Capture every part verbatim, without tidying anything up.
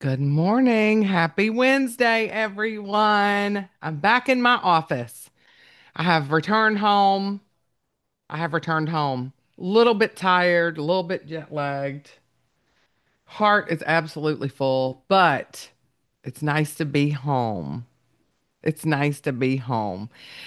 Good morning. Happy Wednesday, everyone. I'm back in my office. I have returned home. I have returned home. A little bit tired, a little bit jet lagged. Heart is absolutely full, but it's nice to be home. It's nice to be home.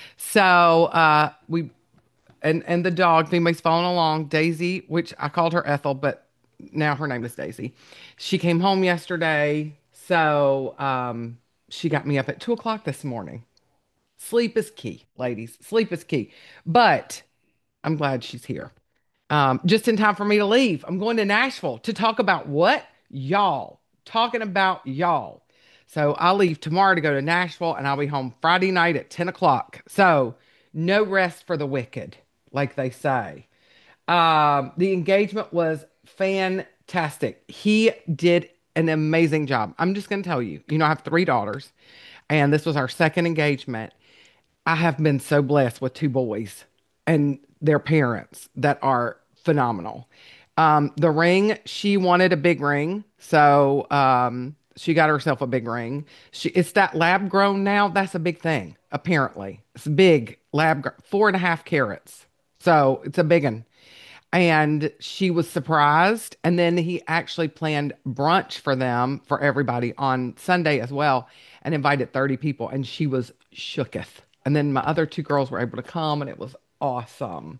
So, uh, we and and the dog thing makes following along. Daisy, which I called her Ethel, but now her name is Daisy. She came home yesterday, so um, she got me up at two o'clock this morning. Sleep is key, ladies. Sleep is key. But I'm glad she's here. Um, just in time for me to leave. I'm going to Nashville to talk about what? Y'all. Talking about y'all. So I'll leave tomorrow to go to Nashville and I'll be home Friday night at ten o'clock. So no rest for the wicked, like they say. Um, the engagement was fantastic. He did an amazing job. I'm just going to tell you, you know, I have three daughters, and this was our second engagement. I have been so blessed with two boys and their parents that are phenomenal. Um, the ring, she wanted a big ring, so um, she got herself a big ring. She, it's that lab grown now. That's a big thing, apparently. It's big lab, gr- four and a half carats. So it's a big one. And she was surprised. And then he actually planned brunch for them, for everybody on Sunday as well, and invited thirty people. And she was shooketh. And then my other two girls were able to come, and it was awesome.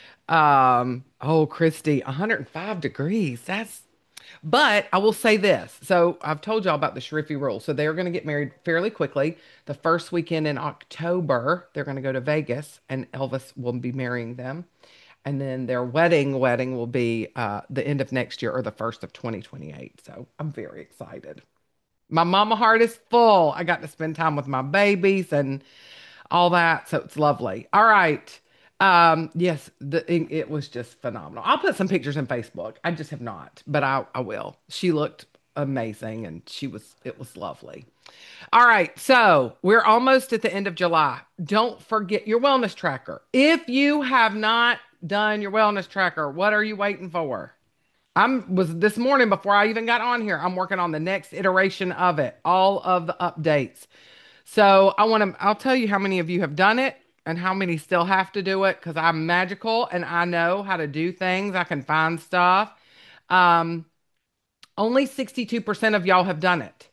Um, oh, Christy, one hundred five degrees. That's, but I will say this. So I've told y'all about the Sharifi rule. So they're going to get married fairly quickly. The first weekend in October, they're going to go to Vegas, and Elvis will be marrying them. And then their wedding wedding will be uh, the end of next year or the first of twenty twenty-eight. So I'm very excited. My mama heart is full. I got to spend time with my babies and all that. So it's lovely. All right. Um, yes, the, it, it was just phenomenal. I'll put some pictures in Facebook. I just have not, but I, I will. She looked amazing and she was, it was lovely. All right, so we're almost at the end of July. Don't forget your wellness tracker. If you have not done your wellness tracker, what are you waiting for? I'm was this morning before I even got on here. I'm working on the next iteration of it, all of the updates. So I want to, I'll tell you how many of you have done it and how many still have to do it because I'm magical and I know how to do things. I can find stuff. Um, Only sixty-two percent of y'all have done it.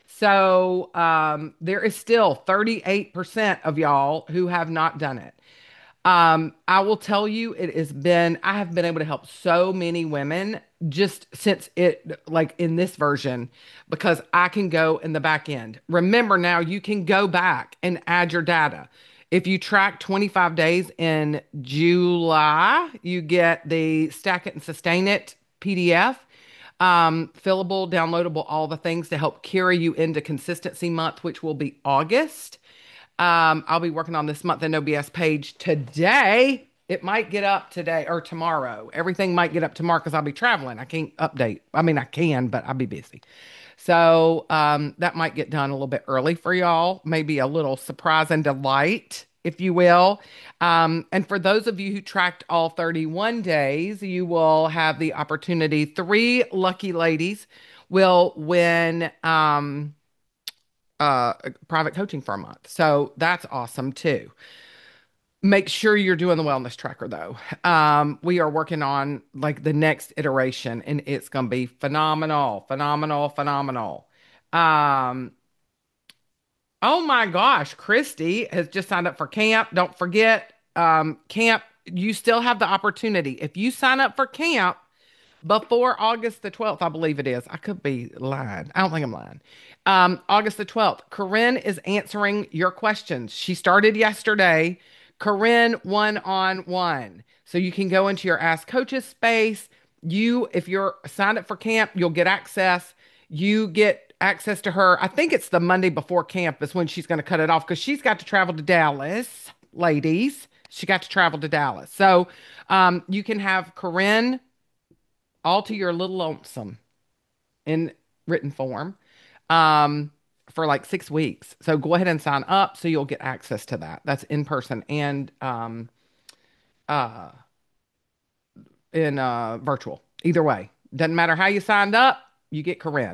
So um, there is still thirty-eight percent of y'all who have not done it. Um, I will tell you, it has been, I have been able to help so many women just since it, like in this version, because I can go in the back end. Remember now, you can go back and add your data. If you track twenty-five days in July, you get the Stack It and Sustain It P D F, um, fillable, downloadable, all the things to help carry you into consistency month, which will be August. Um, I'll be working on this month in O B S page today. It might get up today or tomorrow. Everything might get up tomorrow because I'll be traveling. I can't update. I mean, I can, but I'll be busy. So um, that might get done a little bit early for y'all. Maybe a little surprise and delight, if you will. Um, and for those of you who tracked all thirty-one days, you will have the opportunity. Three lucky ladies will win. Um, uh private coaching for a month. So that's awesome too. Make sure you're doing the wellness tracker though. Um, we are working on like the next iteration and it's gonna be phenomenal, phenomenal, phenomenal. Um, oh my gosh, Christy has just signed up for camp. Don't forget, um, camp, you still have the opportunity. If you sign up for camp, before August the twelfth, I believe it is. I could be lying. I don't think I'm lying. Um, August the twelfth, Corinne is answering your questions. She started yesterday. Corinne one on one. So you can go into your Ask Coaches space. You, if you're signed up for camp, you'll get access. You get access to her. I think it's the Monday before camp is when she's going to cut it off because she's got to travel to Dallas, ladies. She got to travel to Dallas. So um, you can have Corinne all to your little lonesome in written form um, for like six weeks. So go ahead and sign up so you'll get access to that. That's in person and um, uh, in uh, virtual. Either way, doesn't matter how you signed up, you get Corinne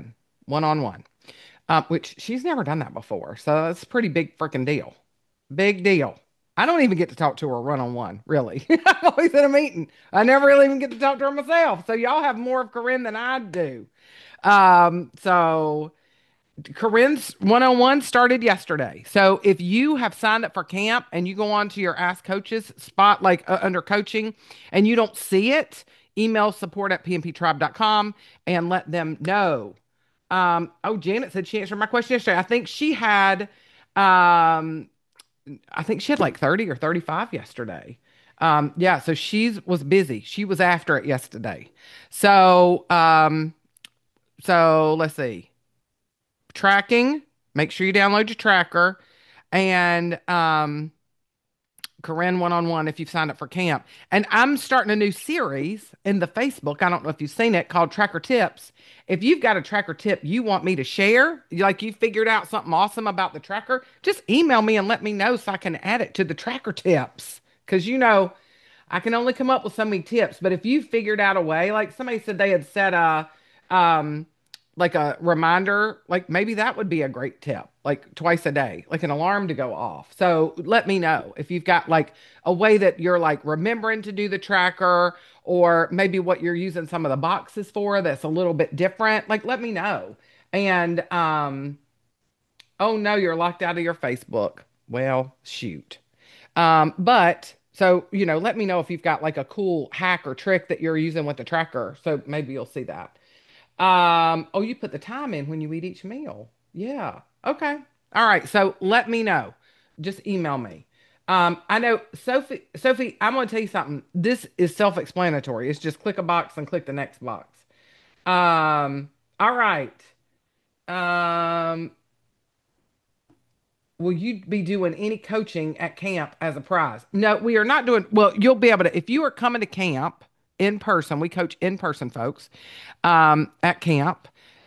one on one, um, which she's never done that before. So that's a pretty big freaking deal. Big deal. I don't even get to talk to her one on one, really. I'm always in a meeting. I never really even get to talk to her myself. So y'all have more of Corinne than I do. Um, so Corinne's one oh one started yesterday. So if you have signed up for camp and you go on to your Ask Coaches spot, like uh, under coaching, and you don't see it, email support at p m p tribe dot com and let them know. Um, oh, Janet said she answered my question yesterday. I think she had, um, I think she had like thirty or thirty-five yesterday. Um, yeah, so she was busy. She was after it yesterday. So, um, so let's see. Tracking, make sure you download your tracker, and um Corinne one on one if you've signed up for camp. And I'm starting a new series in the Facebook. I don't know if you've seen it, called Tracker Tips. If you've got a tracker tip you want me to share, like you figured out something awesome about the tracker, just email me and let me know so I can add it to the tracker tips. Because you know, I can only come up with so many tips, but if you figured out a way, like somebody said they had set a um like a reminder, like maybe that would be a great tip, like twice a day, like an alarm to go off. So let me know if you've got like a way that you're like remembering to do the tracker, or maybe what you're using some of the boxes for that's a little bit different. Like let me know. And um oh no, you're locked out of your Facebook. Well, shoot. Um, but so, you know, let me know if you've got like a cool hack or trick that you're using with the tracker. So maybe you'll see that. Um, oh, you put the time in when you eat each meal. Yeah. Okay. All right. So let me know. Just email me. Um, I know Sophie, Sophie, I'm going to tell you something. This is self-explanatory. It's just click a box and click the next box. Um, all right. Um, will you be doing any coaching at camp as a prize? No, we are not doing, well, you'll be able to, if you are coming to camp in person, we coach in person, folks, um, at camp.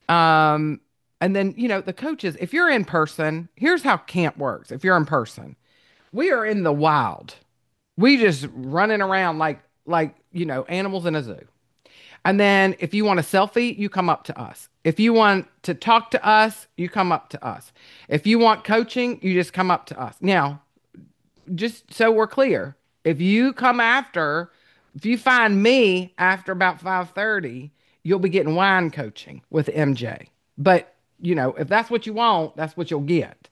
Um, and then, you know, the coaches, if you're in person, here's how camp works. If you're in person, we are in the wild. We just running around like, like, you know, animals in a zoo. And then if you want a selfie, you come up to us. If you want to talk to us, you come up to us. If you want coaching, you just come up to us. Now, just so we're clear, if you come after, if you find me after about five thirty, you'll be getting wine coaching with M J. But, you know, if that's what you want, that's what you'll get.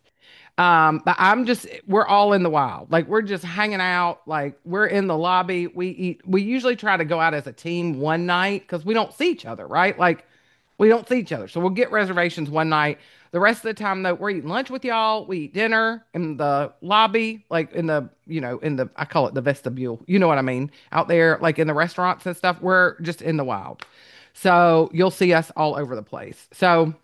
Um, but I'm just, we're all in the wild. Like we're just hanging out. Like we're in the lobby. We eat, we usually try to go out as a team one night because we don't see each other, right? Like we don't see each other. So we'll get reservations one night. The rest of the time, though, we're eating lunch with y'all. We eat dinner in the lobby, like in the, you know, in the, I call it the vestibule. You know what I mean? Out there, like in the restaurants and stuff. We're just in the wild. So you'll see us all over the place. So,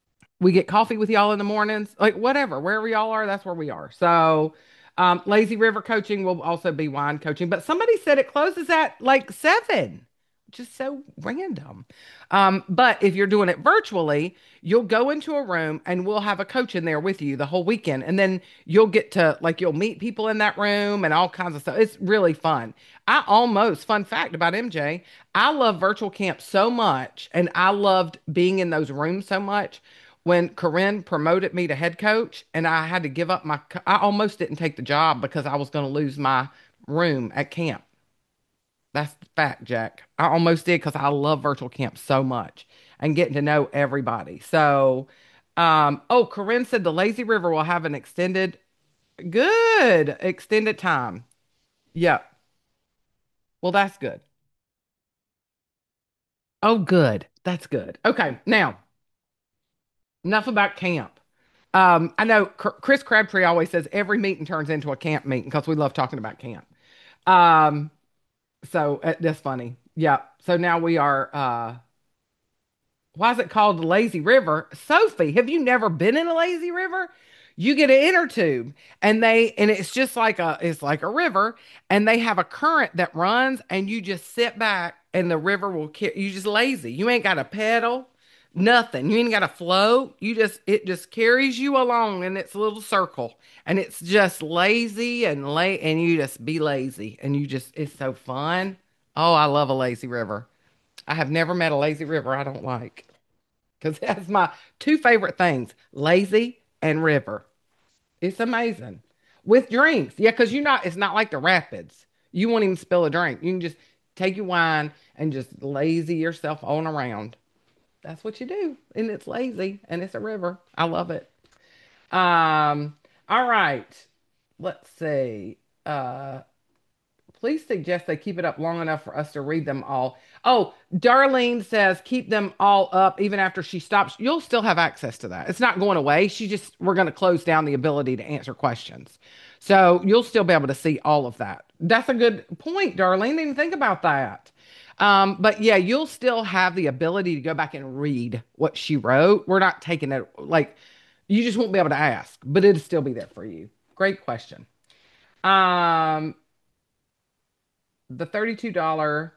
we get coffee with y'all in the mornings, like whatever, wherever y'all are, that's where we are. So, um, Lazy River coaching will also be wine coaching, but somebody said it closes at like seven, just so random. Um, but if you're doing it virtually, you'll go into a room and we'll have a coach in there with you the whole weekend. And then you'll get to like, you'll meet people in that room and all kinds of stuff. It's really fun. I almost, fun fact about M J, I love virtual camp so much. And I loved being in those rooms so much when Corinne promoted me to head coach and I had to give up my, I almost didn't take the job because I was going to lose my room at camp. That's the fact, Jack. I almost did because I love virtual camp so much and getting to know everybody. So, um, oh, Corinne said the Lazy River will have an extended, good, extended time. Yep. Well, that's good. Oh, good. That's good. Okay. Now, enough about camp. Um, I know C- Chris Crabtree always says every meeting turns into a camp meeting because we love talking about camp. Um, so uh, that's funny. Yeah. So now we are. Uh, why is it called the Lazy River? Sophie, have you never been in a lazy river? You get an inner tube and they and it's just like a it's like a river and they have a current that runs and you just sit back and the river will ca- you just lazy. You ain't got a pedal, nothing. You ain't got to float. You just it just carries you along in its little circle and it's just lazy and lay and you just be lazy and you just it's so fun. Oh, I love a lazy river. I have never met a lazy river I don't like. because that's my two favorite things, lazy and river. It's amazing. With drinks. Yeah, because you're not, it's not like the rapids. You won't even spill a drink. You can just take your wine and just lazy yourself on around. That's what you do. And it's lazy and it's a river. I love it. Um, all right. Let's see. Uh, Please suggest they keep it up long enough for us to read them all. Oh, Darlene says keep them all up even after she stops. You'll still have access to that. It's not going away. She just, we're going to close down the ability to answer questions. So you'll still be able to see all of that. That's a good point, Darlene. Didn't even think about that. Um, but yeah, you'll still have the ability to go back and read what she wrote. We're not taking it like you just won't be able to ask, but it'll still be there for you. Great question. Um, the thirty-two dollars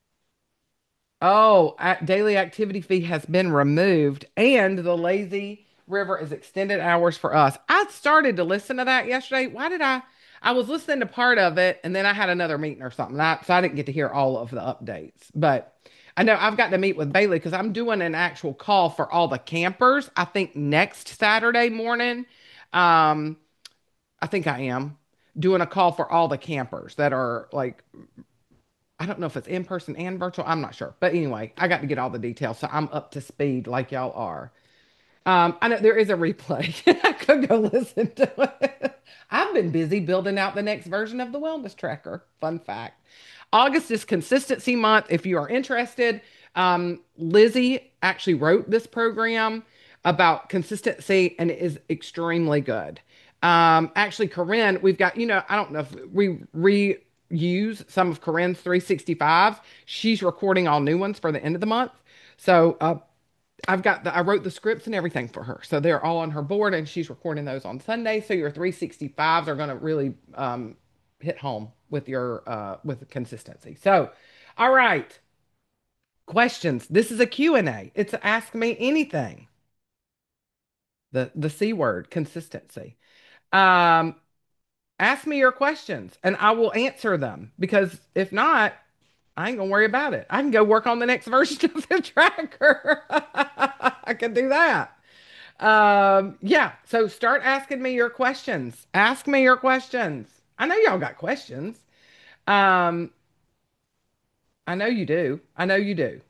Oh, a- daily activity fee has been removed, and the lazy river is extended hours for us. I started to listen to that yesterday. Why did I? I was listening to part of it, and then I had another meeting or something. I, so I didn't get to hear all of the updates. But I know I've got to meet with Bailey because I'm doing an actual call for all the campers. I think next Saturday morning. Um, I think I am doing a call for all the campers that are like I don't know if it's in person and virtual. I'm not sure. But anyway, I got to get all the details. So I'm up to speed like y'all are. Um, I know there is a replay. I could go listen to it. I've been busy building out the next version of the wellness tracker. Fun fact. August is consistency month. If you are interested, um, Lizzie actually wrote this program about consistency and it is extremely good. Um, actually, Corinne, we've got, you know, I don't know if we reuse some of Corinne's three sixty-five. She's recording all new ones for the end of the month. So, uh, I've got the, I wrote the scripts and everything for her. So they're all on her board and she's recording those on Sunday. So your three sixty-fives are going to really um, hit home with your, uh, with consistency. So, all right. Questions. This is a Q and A. It's a ask me anything. The, the C word, consistency. Um, Ask me your questions and I will answer them because if not, I ain't gonna worry about it. I can go work on the next version of the tracker. I can do that. Um, yeah. So start asking me your questions. Ask me your questions. I know y'all got questions. Um, I know you do. I know you do.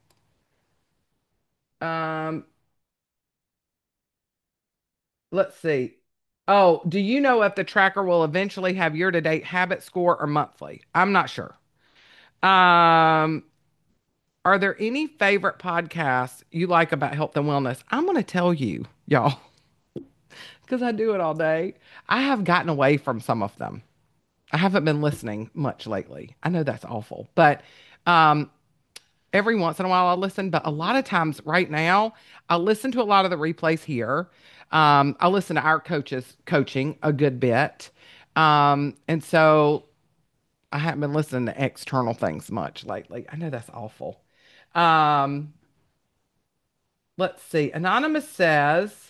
Um, let's see. Oh, do you know if the tracker will eventually have year-to-date habit score or monthly? I'm not sure. Um, are there any favorite podcasts you like about health and wellness? I'm going to tell you, y'all, because I do it all day. I have gotten away from some of them. I haven't been listening much lately. I know that's awful, but um, every once in a while I listen. But a lot of times right now, I listen to a lot of the replays here. Um, I listen to our coaches coaching a good bit. Um, and so I haven't been listening to external things much lately. I know that's awful. Um, let's see. Anonymous says,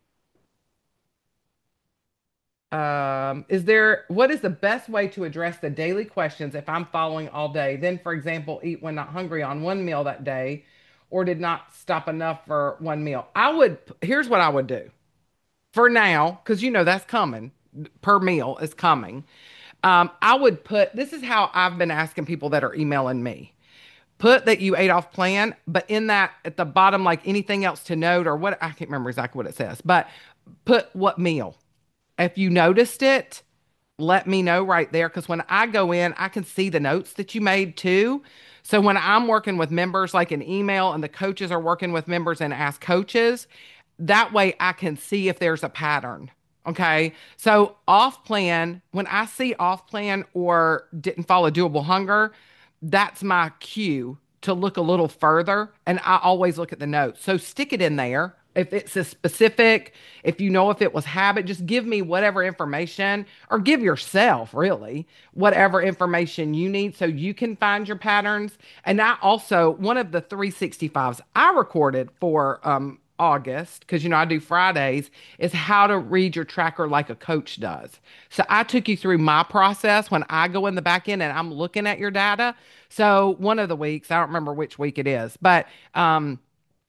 Um, is there, what is the best way to address the daily questions if I'm following all day? Then, for example, eat when not hungry on one meal that day, or did not stop enough for one meal. I would, here's what I would do for now, because you know that's coming per meal is coming. Um, I would put, this is how I've been asking people that are emailing me. Put that you ate off plan, but in that at the bottom, like anything else to note or what, I can't remember exactly what it says, but put what meal. If you noticed it, let me know right there because when I go in, I can see the notes that you made too. So when I'm working with members, like an email, and the coaches are working with members and ask coaches, that way I can see if there's a pattern. Okay. So off plan, when I see off plan or didn't follow doable hunger, that's my cue to look a little further. And I always look at the notes. So stick it in there. If it's a specific, if you know if it was habit, just give me whatever information or give yourself really whatever information you need so you can find your patterns. And I also, one of the three sixty-fives I recorded for um, August, because you know I do Fridays, is how to read your tracker like a coach does. So I took you through my process when I go in the back end and I'm looking at your data. So one of the weeks, I don't remember which week it is, but um,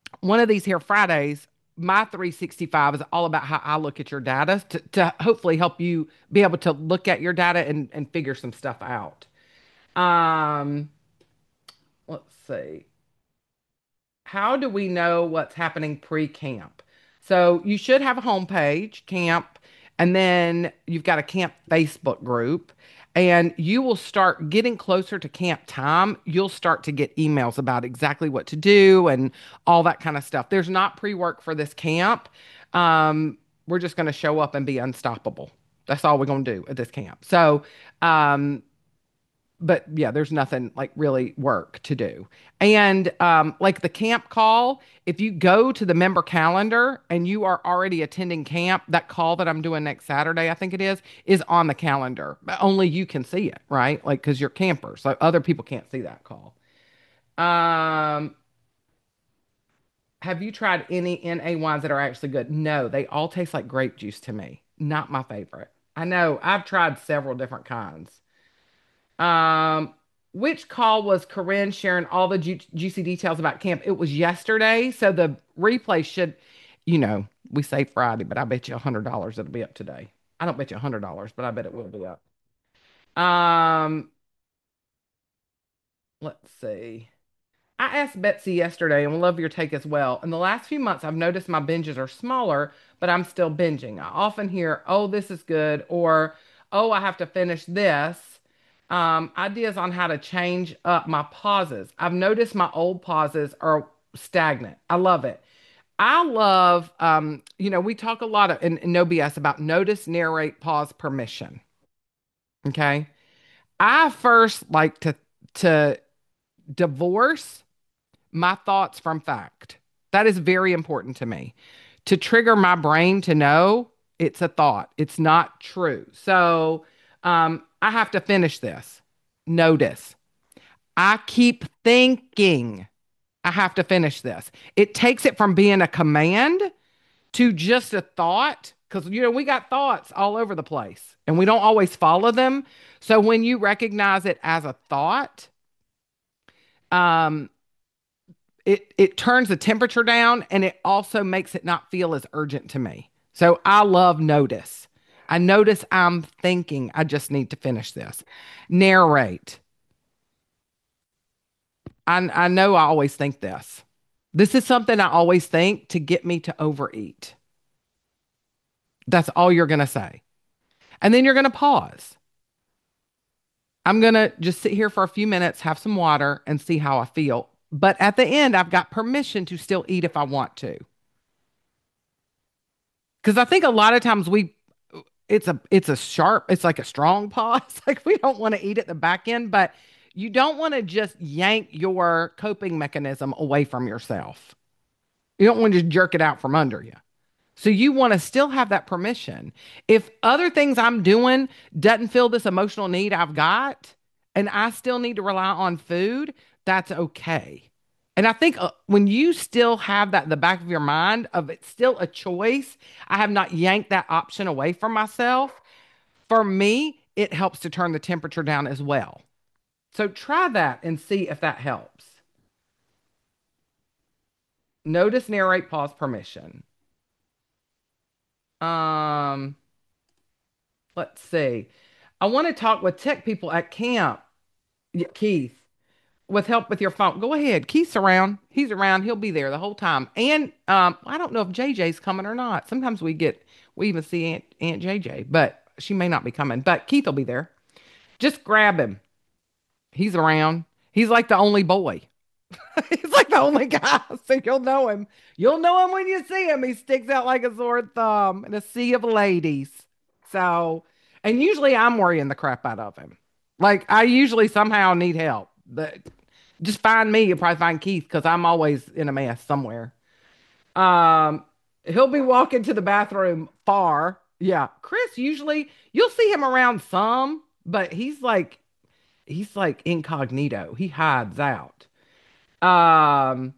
one of these here Fridays, my three sixty-five is all about how I look at your data to, to hopefully help you be able to look at your data and, and figure some stuff out. Um, let's see. How do we know what's happening pre-camp? So you should have a homepage, camp, and then you've got a camp Facebook group, and you will start getting closer to camp time. You'll start to get emails about exactly what to do and all that kind of stuff. There's not pre-work for this camp. Um, we're just going to show up and be unstoppable. That's all we're going to do at this camp. So, um, but yeah, there's nothing like really work to do. And um, like the camp call, if you go to the member calendar and you are already attending camp, that call that I'm doing next Saturday, I think it is, is on the calendar. But only you can see it, right? Like, because you're campers, so other people can't see that call. Um, have you tried any N A wines that are actually good? No, they all taste like grape juice to me. Not my favorite. I know I've tried several different kinds. Um, which call was Corinne sharing all the ju juicy details about camp? It was yesterday, so the replay should, you know, we say Friday, but I bet you a hundred dollars it'll be up today. I don't bet you a hundred dollars, but I bet it will be up. Um, let's see. I asked Betsy yesterday and would love your take as well. In the last few months, I've noticed my binges are smaller, but I'm still binging. I often hear, oh, this is good, or oh, I have to finish this. Um, ideas on how to change up my pauses. I've noticed my old pauses are stagnant. I love it. I love, um, you know, we talk a lot of, in, in No B S about notice, narrate, pause, permission. Okay. I first like to, to divorce my thoughts from fact. That is very important to me to trigger my brain to know it's a thought, it's not true. So um, I have to finish this. Notice, I keep thinking I have to finish this. It takes it from being a command to just a thought because, you know, we got thoughts all over the place and we don't always follow them. So when you recognize it as a thought, um, it it turns the temperature down and it also makes it not feel as urgent to me. So I love notice. I notice I'm thinking I just need to finish this. Narrate. I I know I always think this. This is something I always think to get me to overeat. That's all you're going to say. And then you're going to pause. I'm going to just sit here for a few minutes, have some water, and see how I feel. But at the end, I've got permission to still eat if I want to. Because I think a lot of times we, it's a, it's a sharp, it's like a strong pause. Like we don't want to eat at the back end, but you don't want to just yank your coping mechanism away from yourself. You don't want to just jerk it out from under you. So you want to still have that permission. If other things I'm doing doesn't fill this emotional need I've got, and I still need to rely on food, that's okay. And I think uh, when you still have that in the back of your mind of it's still a choice, I have not yanked that option away from myself. For me, it helps to turn the temperature down as well. So try that and see if that helps. Notice, narrate, pause, permission. Um, let's see. I want to talk with tech people at camp. Yeah, Keith, with help with your phone. Go ahead. Keith's around. He's around. He'll be there the whole time. And um, I don't know if J J's coming or not. Sometimes we get we even see Aunt Aunt J J, but she may not be coming. But Keith will be there. Just grab him. He's around. He's like the only boy. He's like the only guy, so you'll know him. You'll know him when you see him. He sticks out like a sore thumb in a sea of ladies. So, and usually I'm worrying the crap out of him. Like I usually somehow need help. But just find me. You'll probably find Keith because I'm always in a mess somewhere. Um, he'll be walking to the bathroom far. Yeah, Chris usually you'll see him around some, but he's like he's like incognito. He hides out. Um,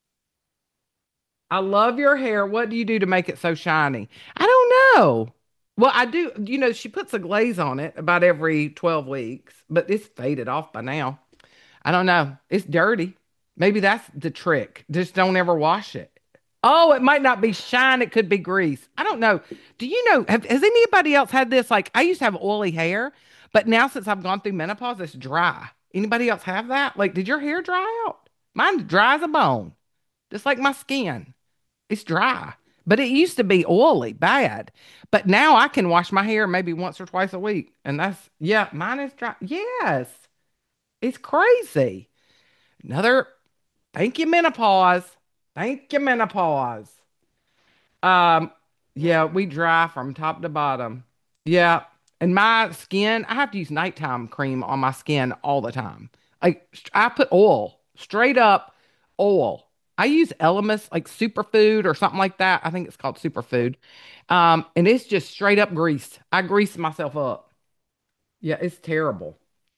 I love your hair. What do you do to make it so shiny? I don't know. Well, I do. You know, she puts a glaze on it about every twelve weeks, but it's faded off by now. I don't know. It's dirty. Maybe that's the trick. Just don't ever wash it. Oh, it might not be shine. It could be grease. I don't know. Do you know? Have, has anybody else had this? Like, I used to have oily hair, but now since I've gone through menopause, it's dry. Anybody else have that? Like, did your hair dry out? Mine dry as a bone, just like my skin. It's dry, but it used to be oily, bad. But now I can wash my hair maybe once or twice a week. And that's, yeah, mine is dry. Yes, it's crazy. Another, thank you, menopause. Thank you, menopause. Um, yeah, we dry from top to bottom. Yeah. And my skin, I have to use nighttime cream on my skin all the time. Like st- I put oil, straight up oil. I use Elemis, like superfood or something like that. I think it's called superfood. Um, and it's just straight up grease. I grease myself up. Yeah, it's terrible.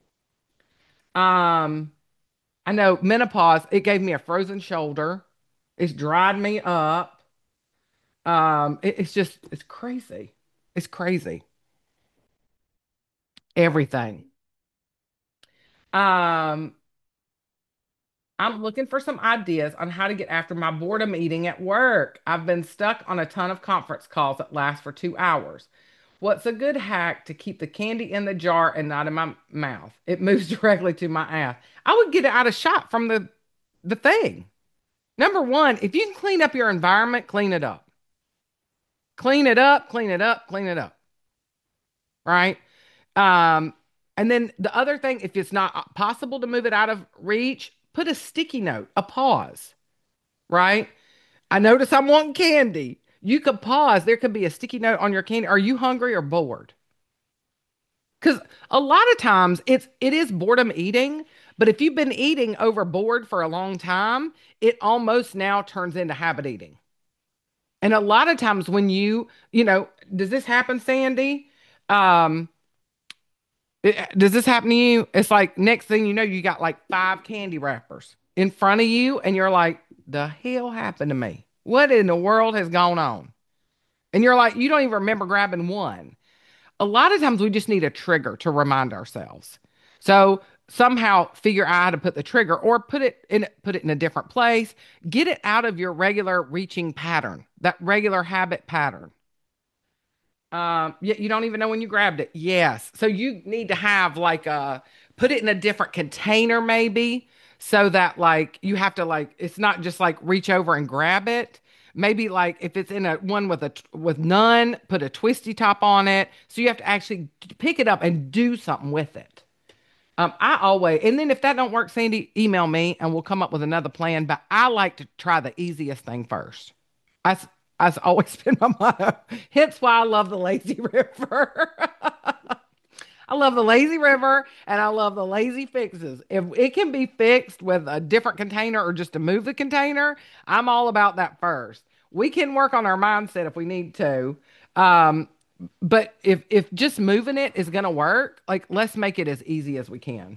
Um, I know menopause, it gave me a frozen shoulder. It's dried me up. Um, it- it's just, it's crazy. It's crazy. Everything. Um, I'm looking for some ideas on how to get after my boredom eating at work. I've been stuck on a ton of conference calls that last for two hours. What's a good hack to keep the candy in the jar and not in my mouth? It moves directly to my ass. I would get it out of shot from the the thing. Number one, if you can clean up your environment, clean it up. Clean it up, clean it up, clean it up. Right? Um, and then the other thing, if it's not possible to move it out of reach, put a sticky note, a pause, right? I notice I'm wanting candy. You could pause. There could be a sticky note on your candy. Are you hungry or bored? Because a lot of times it's it is boredom eating, but if you've been eating over bored for a long time, it almost now turns into habit eating. And a lot of times when you, you know, does this happen, Sandy? Um, It- does this happen to you? It's like next thing you know, you got like five candy wrappers in front of you, and you're like, the hell happened to me? What in the world has gone on? And you're like, you don't even remember grabbing one. A lot of times we just need a trigger to remind ourselves. So somehow figure out how to put the trigger or put it in put it in a different place. Get it out of your regular reaching pattern, that regular habit pattern. Um, yeah, you don't even know when you grabbed it. Yes. So you need to have like a put it in a different container maybe so that like you have to like it's not just like reach over and grab it. Maybe like if it's in a one with a with none, put a twisty top on it. So you have to actually pick it up and do something with it. Um, I always and then if that don't work, Sandy, email me and we'll come up with another plan. But I like to try the easiest thing first. That's that's always been my motto. Hence why I love the lazy river. I love the lazy river and I love the lazy fixes. If it can be fixed with a different container or just to move the container, I'm all about that first. We can work on our mindset if we need to. Um, but if if just moving it is gonna work, like let's make it as easy as we can.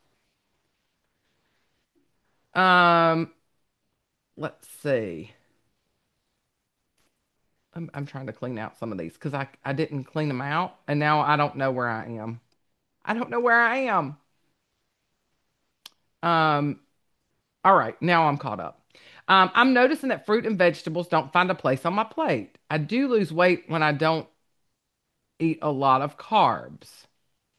Um, let's see. I'm I'm trying to clean out some of these because I I didn't clean them out and now I don't know where I am. I don't know where I am. Um, all right, now I'm caught up. Um, I'm noticing that fruit and vegetables don't find a place on my plate. I do lose weight when I don't eat a lot of carbs.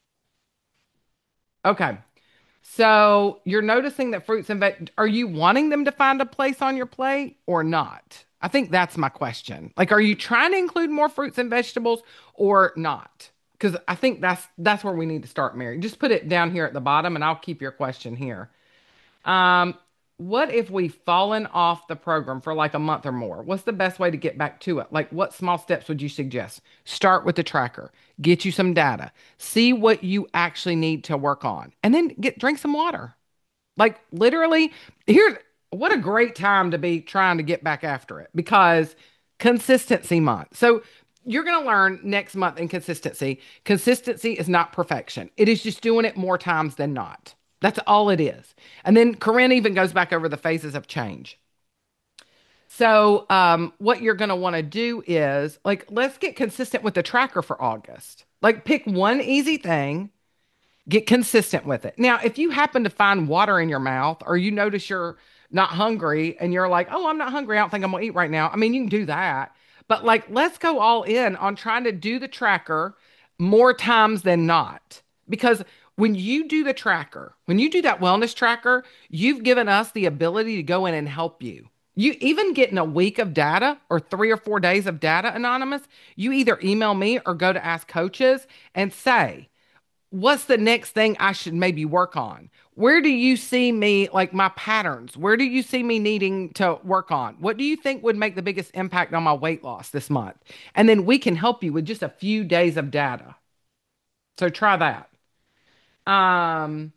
Okay. So you're noticing that fruits and veg, are you wanting them to find a place on your plate or not? I think that's my question. Like, are you trying to include more fruits and vegetables or not? Because I think that's that's where we need to start, Mary. Just put it down here at the bottom, and I'll keep your question here. Um, what if we've fallen off the program for like a month or more? What's the best way to get back to it? Like, what small steps would you suggest? Start with the tracker, get you some data, see what you actually need to work on, and then get drink some water. Like, literally, here's what a great time to be trying to get back after it because consistency month. So, you're going to learn next month in consistency. Consistency is not perfection. It is just doing it more times than not. That's all it is. And then Corinne even goes back over the phases of change. So, um, what you're going to want to do is like, let's get consistent with the tracker for August. Like, pick one easy thing, get consistent with it. Now, if you happen to find water in your mouth or you notice your not hungry and you're like, oh, I'm not hungry. I don't think I'm gonna eat right now. I mean, you can do that. But like, let's go all in on trying to do the tracker more times than not. Because when you do the tracker, when you do that wellness tracker, you've given us the ability to go in and help you. You even getting a week of data or three or four days of data, Anonymous, you either email me or go to Ask Coaches and say, what's the next thing I should maybe work on? Where do you see me, like my patterns? Where do you see me needing to work on? What do you think would make the biggest impact on my weight loss this month? And then we can help you with just a few days of data. So try that. Um,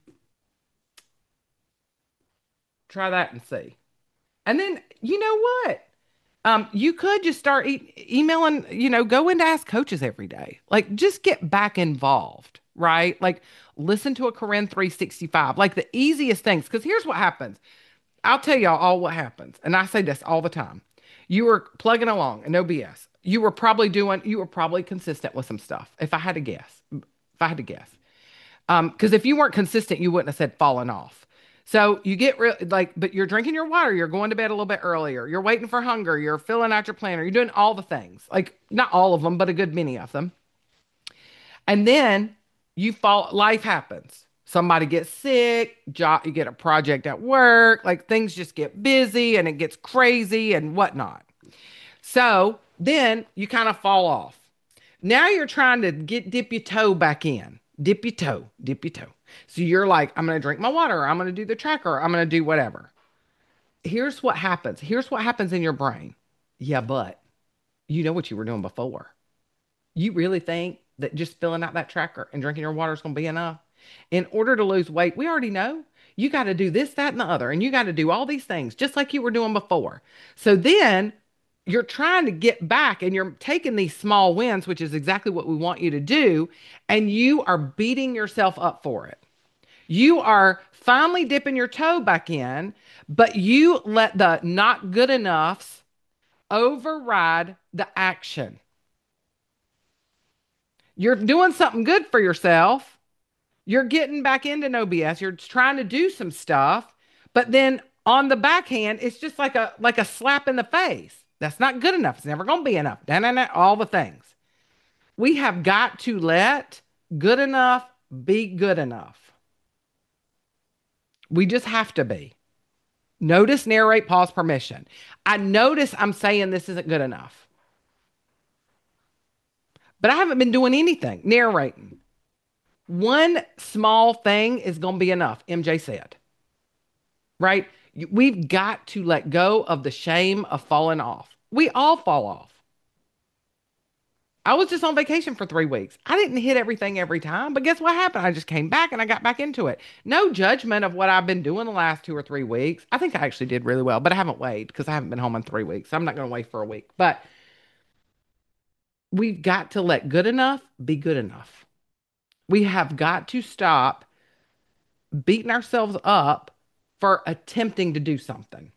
Try that and see. And then you know what? Um, you could just start e- emailing, you know, go into Ask Coaches every day. Like, just get back involved, right? Like, listen to a Corinne three sixty-five, like the easiest things. Because here's what happens. I'll tell y'all all what happens. And I say this all the time. You were plugging along, and no B S. You were probably doing, you were probably consistent with some stuff, if I had to guess. If I had to guess. Um, because if you weren't consistent, you wouldn't have said falling off. So you get real like, but you're drinking your water, you're going to bed a little bit earlier, you're waiting for hunger, you're filling out your planner, you're doing all the things. Like not all of them, but a good many of them. And then you fall, life happens. Somebody gets sick, job, you get a project at work, like things just get busy and it gets crazy and whatnot. So then you kind of fall off. Now you're trying to get dip your toe back in. Dip your toe, dip your toe. So you're like, I'm going to drink my water. I'm going to do the tracker. I'm going to do whatever. Here's what happens. Here's what happens in your brain. Yeah, but you know what you were doing before. You really think that just filling out that tracker and drinking your water is going to be enough? In order to lose weight, we already know you got to do this, that, and the other, and you got to do all these things just like you were doing before. So then you're trying to get back and you're taking these small wins, which is exactly what we want you to do, and you are beating yourself up for it. You are finally dipping your toe back in, but you let the not good enoughs override the action. You're doing something good for yourself. You're getting back into no B S. You're trying to do some stuff, but then on the backhand, it's just like a like a slap in the face. That's not good enough. It's never going to be enough. Da, da, da, all the things. We have got to let good enough be good enough. We just have to be. Notice, narrate, pause, permission. I notice I'm saying this isn't good enough, but I haven't been doing anything. Narrating. One small thing is going to be enough, M J said. Right? We've got to let go of the shame of falling off. We all fall off. I was just on vacation for three weeks. I didn't hit everything every time, but guess what happened? I just came back and I got back into it. No judgment of what I've been doing the last two or three weeks. I think I actually did really well, but I haven't weighed because I haven't been home in three weeks. So I'm not going to weigh for a week. But we've got to let good enough be good enough. We have got to stop beating ourselves up for attempting to do something.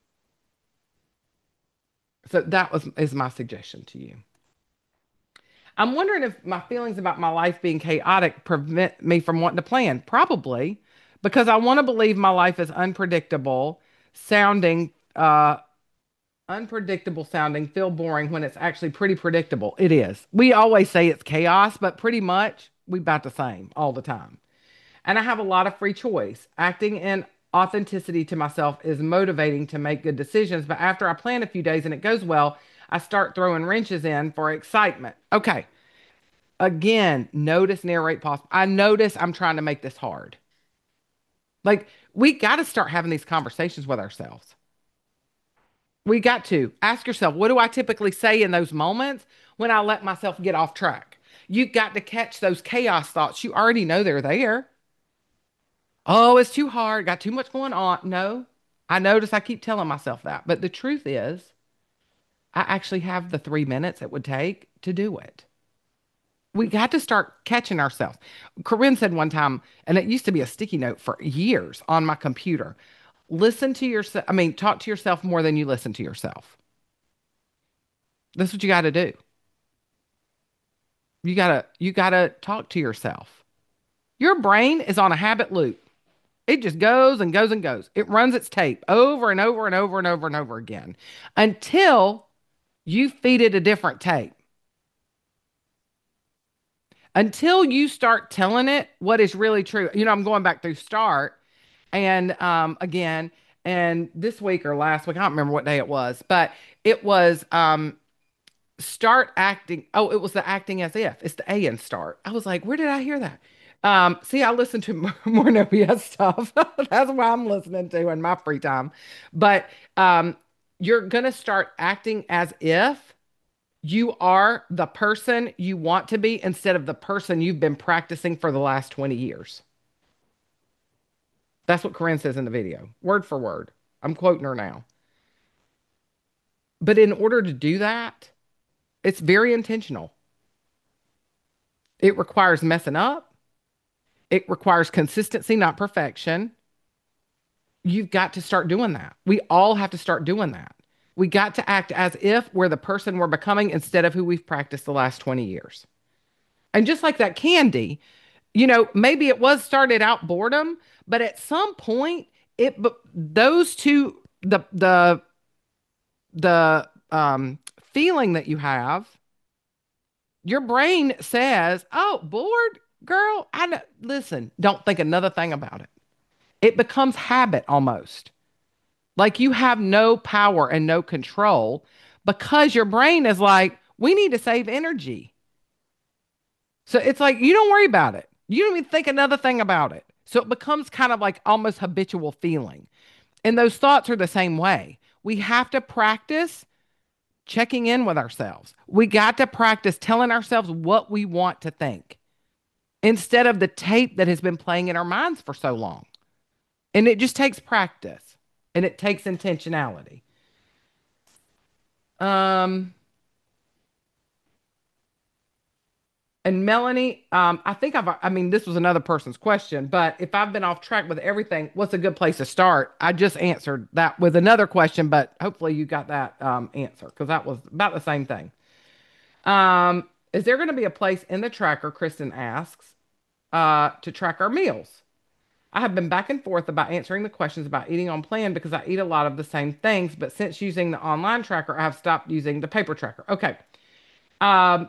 So that was is my suggestion to you. I'm wondering if my feelings about my life being chaotic prevent me from wanting to plan. Probably, because I want to believe my life is unpredictable, sounding uh unpredictable sounding, feel boring when it's actually pretty predictable. It is. We always say it's chaos, but pretty much we about the same all the time. And I have a lot of free choice. Acting in authenticity to myself is motivating to make good decisions. But after I plan a few days and it goes well, I start throwing wrenches in for excitement. Okay. Again, notice, narrate, pause. I notice I'm trying to make this hard. Like, we got to start having these conversations with ourselves. We got to ask yourself, what do I typically say in those moments when I let myself get off track? You got to catch those chaos thoughts. You already know they're there. Oh, it's too hard. Got too much going on. No, I notice I keep telling myself that. But the truth is, I actually have the three minutes it would take to do it. We got to start catching ourselves. Corinne said one time, and it used to be a sticky note for years on my computer. Listen to yourself. I mean, talk to yourself more than you listen to yourself. That's what you got to do. You gotta, you gotta talk to yourself. Your brain is on a habit loop. It just goes and goes and goes. It runs its tape over and over and over and over and over again until you feed it a different tape. Until you start telling it what is really true. You know, I'm going back through Start and um again, and this week or last week, I don't remember what day it was, but it was um start acting. Oh, it was the acting as if. It's the A in Start. I was like, where did I hear that? Um, see, I listen to more, more No B S stuff. That's what I'm listening to in my free time. But um, you're gonna start acting as if you are the person you want to be instead of the person you've been practicing for the last twenty years. That's what Corinne says in the video, word for word. I'm quoting her now. But in order to do that, it's very intentional. It requires messing up. It requires consistency, not perfection. You've got to start doing that. We all have to start doing that. We got to act as if we're the person we're becoming instead of who we've practiced the last twenty years. And just like that candy, you know, maybe it was started out boredom, but at some point, it but those two, the the the um feeling that you have, your brain says, "Oh, bored, girl. I know." Listen, don't think another thing about it. It becomes habit almost. Like you have no power and no control because your brain is like, we need to save energy. So it's like, you don't worry about it. You don't even think another thing about it. So it becomes kind of like almost habitual feeling. And those thoughts are the same way. We have to practice checking in with ourselves. We got to practice telling ourselves what we want to think instead of the tape that has been playing in our minds for so long. And it just takes practice and it takes intentionality. Um, and Melanie, um, I think I've, I mean, this was another person's question, but if I've been off track with everything, what's a good place to start? I just answered that with another question, but hopefully you got that um, answer because that was about the same thing. Um, is there going to be a place in the tracker, Kristen asks, uh, to track our meals? I have been back and forth about answering the questions about eating on plan because I eat a lot of the same things, but since using the online tracker, I have stopped using the paper tracker. Okay. Um,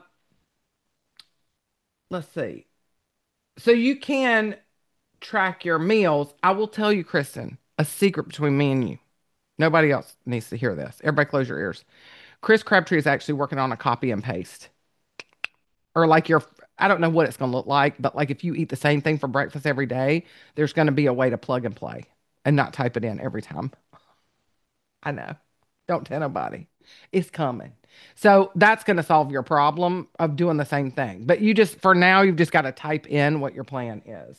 let's see. So you can track your meals. I will tell you, Kristen, a secret between me and you. Nobody else needs to hear this. Everybody close your ears. Chris Crabtree is actually working on a copy and paste. Or like your, I don't know what it's going to look like, but like if you eat the same thing for breakfast every day, there's going to be a way to plug and play and not type it in every time. I know. Don't tell nobody. It's coming. So that's going to solve your problem of doing the same thing. But you just, for now, you've just got to type in what your plan is.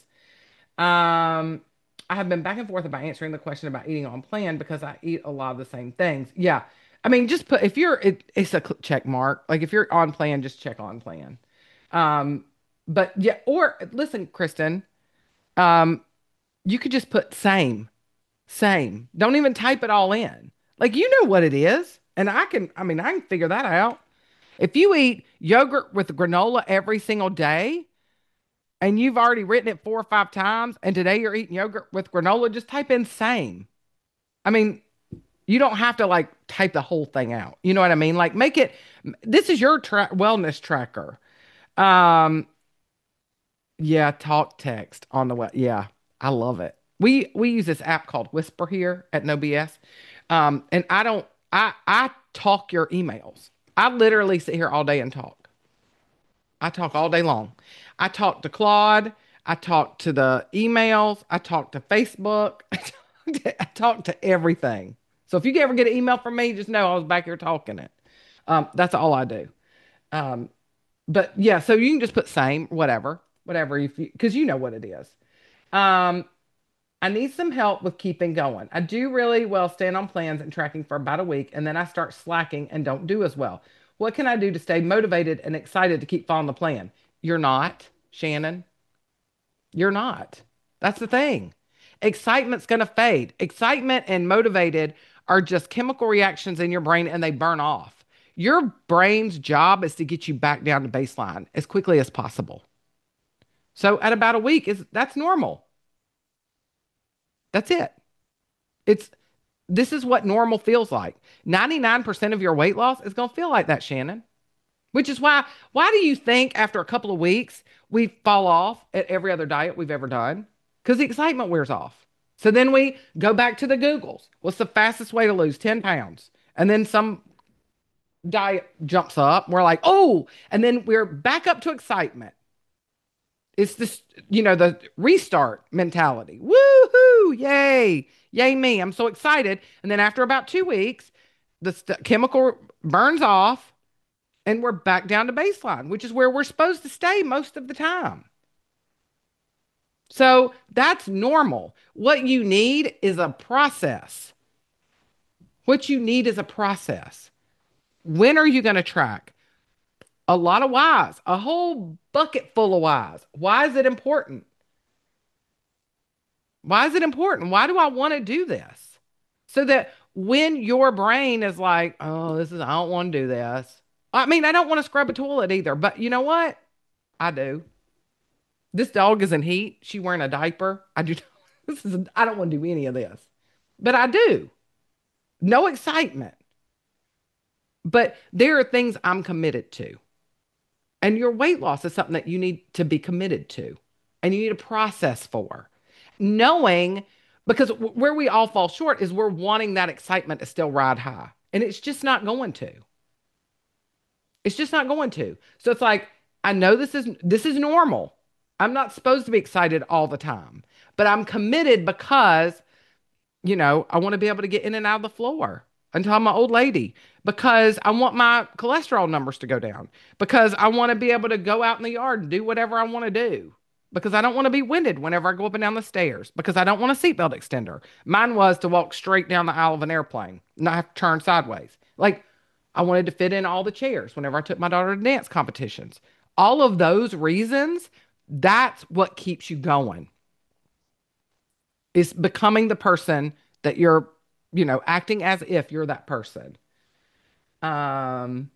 Um, I have been back and forth about answering the question about eating on plan because I eat a lot of the same things. Yeah. I mean, just put, if you're, it, it's a check mark. Like if you're on plan, just check on plan. Um, but yeah, or listen, Kristen, um, you could just put same, same. Don't even type it all in. Like you know what it is. And I can, I mean, I can figure that out. If you eat yogurt with granola every single day and you've already written it four or five times and today you're eating yogurt with granola, just type in same. I mean, you don't have to like type the whole thing out. You know what I mean? Like make it, this is your tra- wellness tracker. Um, Yeah, talk text on the web. Yeah, I love it. We we use this app called Whisper here at No B S. Um, and I don't I I talk your emails. I literally sit here all day and talk. I talk all day long. I talk to Claude. I talk to the emails. I talk to Facebook. I talk to, I talk to everything. So if you ever get an email from me, just know I was back here talking it. Um, that's all I do. Um, but yeah, so you can just put same, whatever, whatever, if you, because you know what it is. Um, I need some help with keeping going. I do really well stand on plans and tracking for about a week, and then I start slacking and don't do as well. What can I do to stay motivated and excited to keep following the plan? You're not, Shannon. You're not. That's the thing. Excitement's going to fade. Excitement and motivated are just chemical reactions in your brain and they burn off. Your brain's job is to get you back down to baseline as quickly as possible. So at about a week is that's normal. That's it. It's This is what normal feels like. ninety-nine percent of your weight loss is going to feel like that, Shannon. Which is why why do you think after a couple of weeks we fall off at every other diet we've ever done? Because the excitement wears off. So then we go back to the Googles. What's the fastest way to lose ten pounds? And then some diet jumps up. We're like, oh, and then we're back up to excitement. It's this, you know, the restart mentality. Woohoo! Yay! Yay me. I'm so excited. And then after about two weeks, the st- chemical burns off and we're back down to baseline, which is where we're supposed to stay most of the time. So that's normal. What you need is a process. What you need is a process. When are you going to track? A lot of whys, a whole bucket full of whys. Why is it important? Why is it important? Why do I want to do this? So that when your brain is like, oh, this is, I don't want to do this. I mean, I don't want to scrub a toilet either, but you know what? I do. This dog is in heat. She wearing a diaper. I do. This is. I don't want to do any of this, but I do. No excitement. But there are things I'm committed to, and your weight loss is something that you need to be committed to, and you need a process for. Knowing, because w- where we all fall short is we're wanting that excitement to still ride high, and it's just not going to. It's just not going to. So it's like, I know this is this is normal. I'm not supposed to be excited all the time, but I'm committed because, you know, I want to be able to get in and out of the floor until I'm an old lady, because I want my cholesterol numbers to go down, because I want to be able to go out in the yard and do whatever I want to do, because I don't want to be winded whenever I go up and down the stairs, because I don't want a seatbelt extender. Mine was to walk straight down the aisle of an airplane, not have to turn sideways. Like, I wanted to fit in all the chairs whenever I took my daughter to dance competitions. All of those reasons, that's what keeps you going, is becoming the person that you're, you know, acting as if you're that person. Um,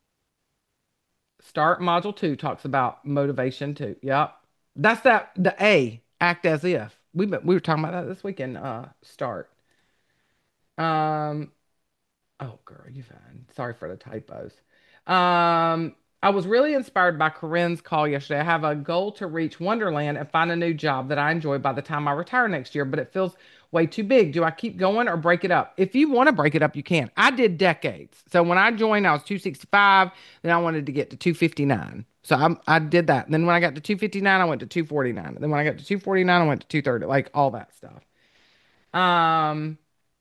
Start module two talks about motivation too. Yep. That's that the A, act as if. We been, we were talking about that this weekend, uh, start. Um, Oh, girl, you fine. Sorry for the typos. Um, I was really inspired by Corinne's call yesterday. I have a goal to reach Wonderland and find a new job that I enjoy by the time I retire next year, but it feels way too big. Do I keep going or break it up? If you want to break it up, you can. I did decades. So when I joined, I was two sixty-five, then I wanted to get to two fifty-nine. So I, I did that. Then when I got to two fifty-nine, I went to two forty-nine. Then when I got to two forty-nine, I went to two thirty, like all that stuff. Um,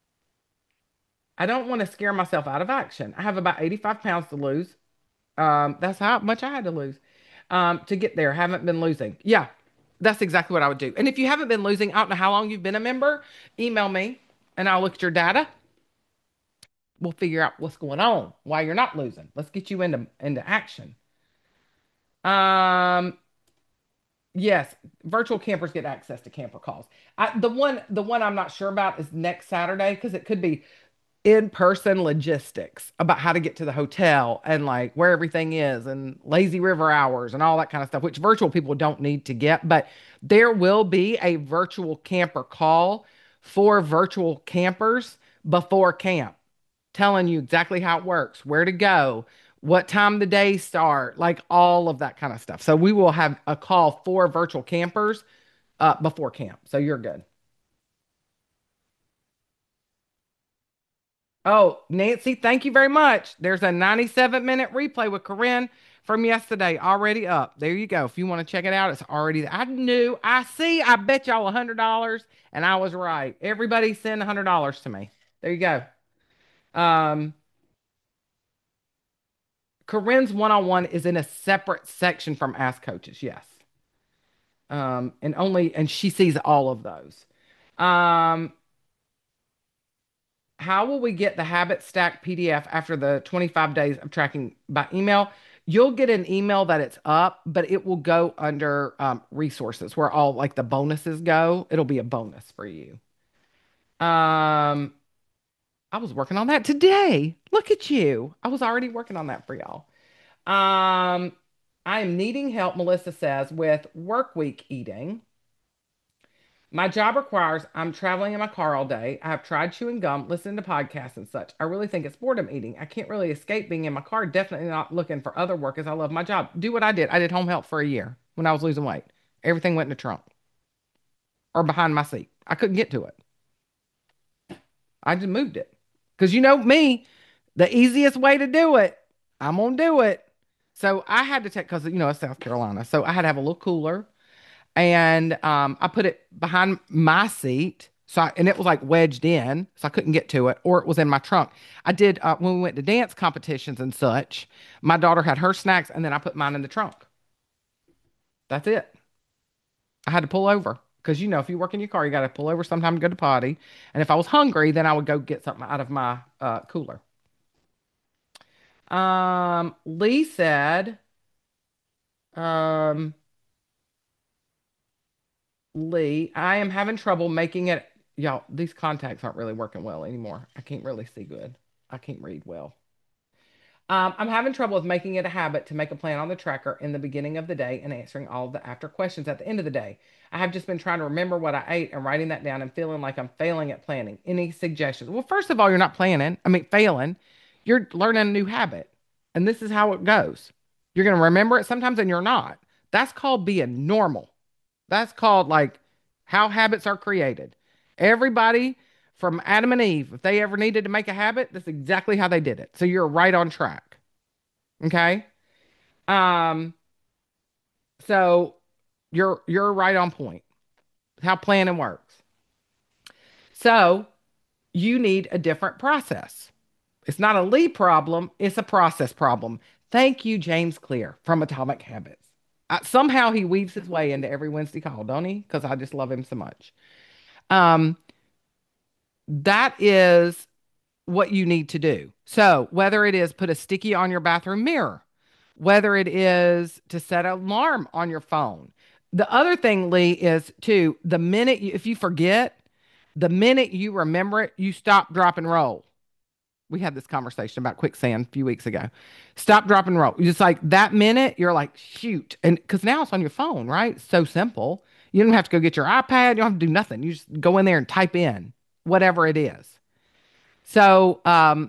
I don't want to scare myself out of action. I have about eighty-five pounds to lose. Um, that's how much I had to lose um, to get there. Haven't been losing. Yeah, that's exactly what I would do. And if you haven't been losing, I don't know how long you've been a member, email me and I'll look at your data. We'll figure out what's going on, why you're not losing. Let's get you into into action. Um, yes, virtual campers get access to camper calls. I, the one the one I'm not sure about is next Saturday, because it could be in-person logistics about how to get to the hotel and like where everything is and lazy river hours and all that kind of stuff, which virtual people don't need to get. But there will be a virtual camper call for virtual campers before camp, telling you exactly how it works, where to go, what time the day start, like all of that kind of stuff. So we will have a call for virtual campers uh, before camp. So you're good. Oh, Nancy, thank you very much. There's a ninety-seven minute replay with Corinne from yesterday already up. There you go. If you want to check it out, it's already. I knew. I see. I bet y'all a hundred dollars, and I was right. Everybody send a hundred dollars to me. There you go. Um, Corinne's one on one is in a separate section from Ask Coaches. Yes. Um, and only and she sees all of those. Um, How will we get the habit stack P D F after the twenty-five days of tracking by email? You'll get an email that it's up, but it will go under um, resources where all like the bonuses go. It'll be a bonus for you. Um, I was working on that today. Look at you. I was already working on that for y'all. Um, I am needing help, Melissa says, with work week eating. My job requires I'm traveling in my car all day. I have tried chewing gum, listening to podcasts and such. I really think it's boredom eating. I can't really escape being in my car. Definitely not looking for other work as I love my job. Do what I did. I did home health for a year when I was losing weight. Everything went in the trunk or behind my seat. I couldn't get to it. I just moved it. Because you know me, the easiest way to do it, I'm going to do it. So I had to take, because, you know, it's South Carolina. So I had to have a little cooler and um, I put it behind my seat. So I, and it was like wedged in, so I couldn't get to it, or it was in my trunk. I did uh, when we went to dance competitions and such. My daughter had her snacks, and then I put mine in the trunk. That's it. I had to pull over because you know if you work in your car, you got to pull over sometime to go to potty. And if I was hungry, then I would go get something out of my uh, cooler. Um, Lee said, um, Lee, I am having trouble making it. Y'all, these contacts aren't really working well anymore. I can't really see good. I can't read well. Um, I'm having trouble with making it a habit to make a plan on the tracker in the beginning of the day and answering all of the after questions at the end of the day. I have just been trying to remember what I ate and writing that down and feeling like I'm failing at planning. Any suggestions? Well, first of all, you're not planning. I mean, failing. You're learning a new habit. And this is how it goes. You're going to remember it sometimes and you're not. That's called being normal. That's called like how habits are created. Everybody from Adam and Eve, if they ever needed to make a habit, that's exactly how they did it. So you're right on track. Okay. Um, so you're you're right on point. How planning works. So you need a different process. It's not a lead problem, it's a process problem. Thank you, James Clear from Atomic Habits. Uh, somehow he weaves his way into every Wednesday call, don't he? Because I just love him so much. Um, that is what you need to do. So, whether it is put a sticky on your bathroom mirror, whether it is to set an alarm on your phone. The other thing, Lee, is too, the minute you, if you forget, the minute you remember it, you stop, drop, and roll. We had this conversation about quicksand a few weeks ago. Stop, drop, and roll. You just like that minute, you're like, shoot. And because now it's on your phone, right? It's so simple. You don't have to go get your iPad. You don't have to do nothing. You just go in there and type in whatever it is. So, um,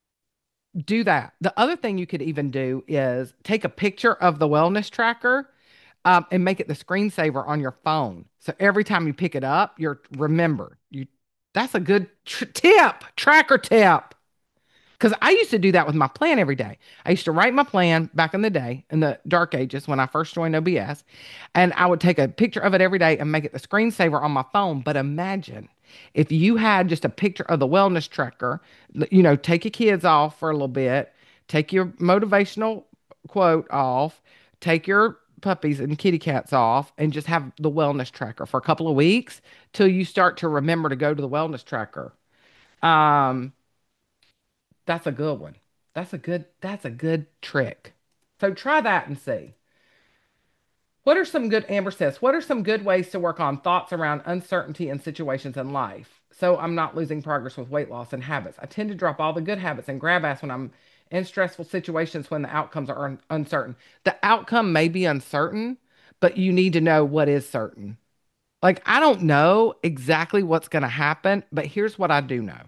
do that. The other thing you could even do is take a picture of the wellness tracker um, and make it the screensaver on your phone. So every time you pick it up, you're remembered. You that's a good tr- tip, tracker tip. Because I used to do that with my plan every day. I used to write my plan back in the day, in the dark ages when I first joined O B S, and I would take a picture of it every day and make it the screensaver on my phone. But imagine if you had just a picture of the wellness tracker, you know, take your kids off for a little bit, take your motivational quote off, take your puppies and kitty cats off, and just have the wellness tracker for a couple of weeks till you start to remember to go to the wellness tracker. Um, that's a good one. That's a good that's a good trick. So try that and see. What are some good Amber says, what are some good ways to work on thoughts around uncertainty in situations in life? So I'm not losing progress with weight loss and habits. I tend to drop all the good habits and grab ass when I'm in stressful situations when the outcomes are un- uncertain. The outcome may be uncertain, but you need to know what is certain. Like I don't know exactly what's going to happen, but here's what I do know.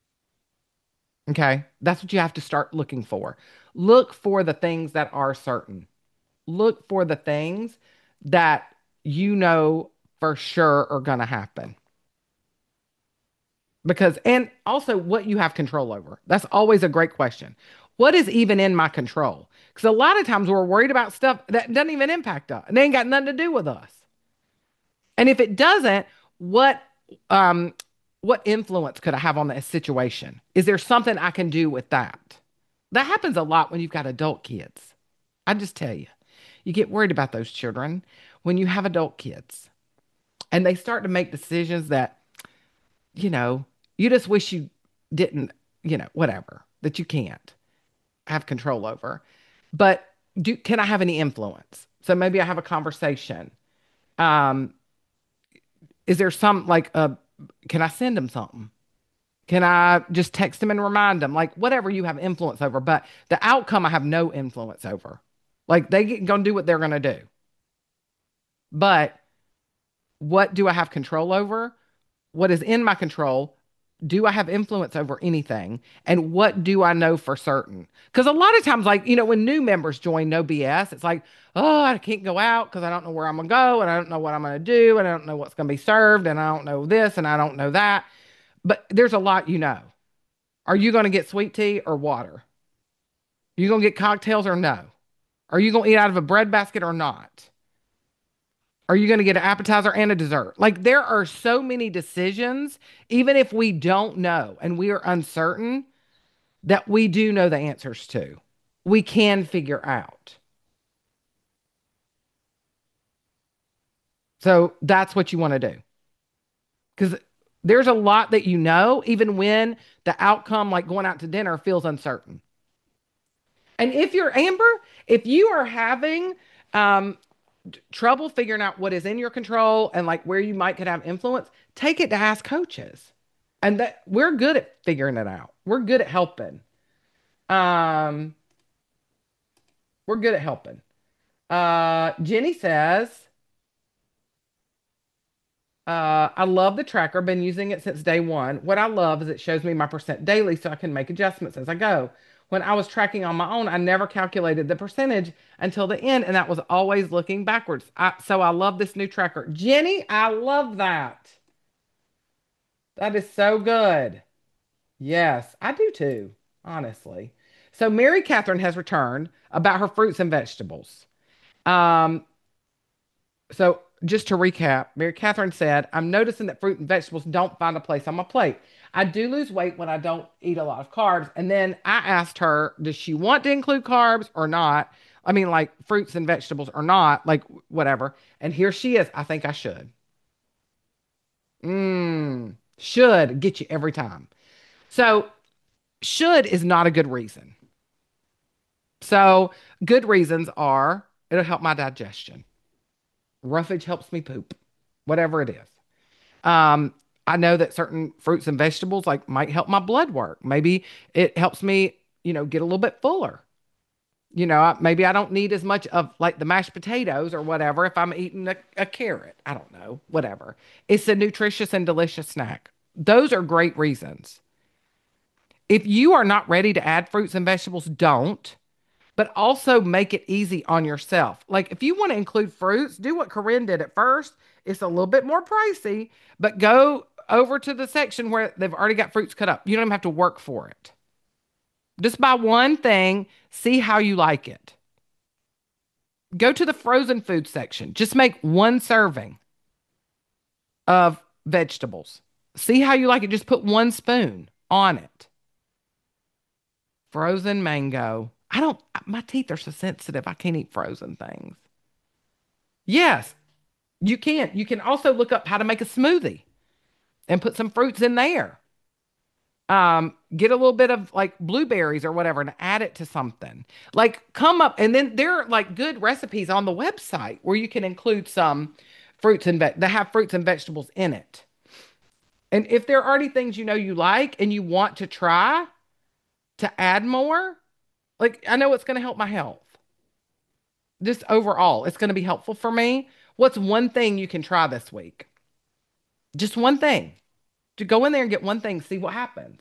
Okay. That's what you have to start looking for. Look for the things that are certain. Look for the things that you know for sure are going to happen. Because, and also what you have control over. That's always a great question. What is even in my control? Because a lot of times we're worried about stuff that doesn't even impact us. And they ain't got nothing to do with us. And if it doesn't, what um what influence could I have on that situation? Is there something I can do with that? That happens a lot when you've got adult kids. I just tell you, you get worried about those children when you have adult kids and they start to make decisions that, you know, you just wish you didn't, you know, whatever, that you can't have control over. But do can I have any influence? So maybe I have a conversation. Um, is there some like uh can I send them something? Can I just text them and remind them? Like whatever you have influence over, but the outcome I have no influence over. Like they get, gonna do what they're gonna do. But What do I have control over? What is in my control? Do I have influence over anything? And what do I know for certain? Because a lot of times, like, you know, when new members join No B S, it's like, oh, I can't go out because I don't know where I'm going to go and I don't know what I'm going to do and I don't know what's going to be served and I don't know this and I don't know that. But there's a lot you know. Are you going to get sweet tea or water? You going to get cocktails or no? Are you going to eat out of a bread basket or not? Are you going to get an appetizer and a dessert? Like there are so many decisions, even if we don't know and we are uncertain, that we do know the answers to. We can figure out. So that's what you want to do. Because there's a lot that you know, even when the outcome, like going out to dinner, feels uncertain. And if you're Amber, if you are having um, trouble figuring out what is in your control and like where you might could have influence, take it to ask coaches. And that we're good at figuring it out. We're good at helping. Um, we're good at helping. Uh, Jenny says, uh, I love the tracker. Been using it since day one. What I love is it shows me my percent daily so I can make adjustments as I go. When I was tracking on my own, I never calculated the percentage until the end, and that was always looking backwards. I, so I love this new tracker. Jenny, I love that. That is so good. Yes, I do too, honestly. So Mary Catherine has returned about her fruits and vegetables. Um, so just to recap, Mary Catherine said, I'm noticing that fruit and vegetables don't find a place on my plate. I do lose weight when I don't eat a lot of carbs. And then I asked her, does she want to include carbs or not? I mean, like fruits and vegetables or not, like whatever. And here she is. I think I should. Mmm, should get you every time. So should is not a good reason. So good reasons are it'll help my digestion. Roughage helps me poop, whatever it is. Um, I know that certain fruits and vegetables like might help my blood work. Maybe it helps me, you know, get a little bit fuller. You know, I- maybe I don't need as much of like the mashed potatoes or whatever if I'm eating a, a carrot. I don't know, whatever. It's a nutritious and delicious snack. Those are great reasons. If you are not ready to add fruits and vegetables, don't. But also make it easy on yourself. Like if you want to include fruits, do what Corinne did at first. It's a little bit more pricey, but go over to the section where they've already got fruits cut up. You don't even have to work for it. Just buy one thing, see how you like it. Go to the frozen food section. Just make one serving of vegetables. See how you like it. Just put one spoon on it. Frozen mango. I don't, my teeth are so sensitive. I can't eat frozen things. Yes, you can. You can also look up how to make a smoothie and put some fruits in there. Um, get a little bit of like blueberries or whatever and add it to something. Like come up and then there are like good recipes on the website where you can include some fruits and ve- that have fruits and vegetables in it. And if there are already things you know you like and you want to try to add more, like I know it's going to help my health. Just overall, it's going to be helpful for me. What's one thing you can try this week? Just one thing. To go in there and get one thing, see what happens.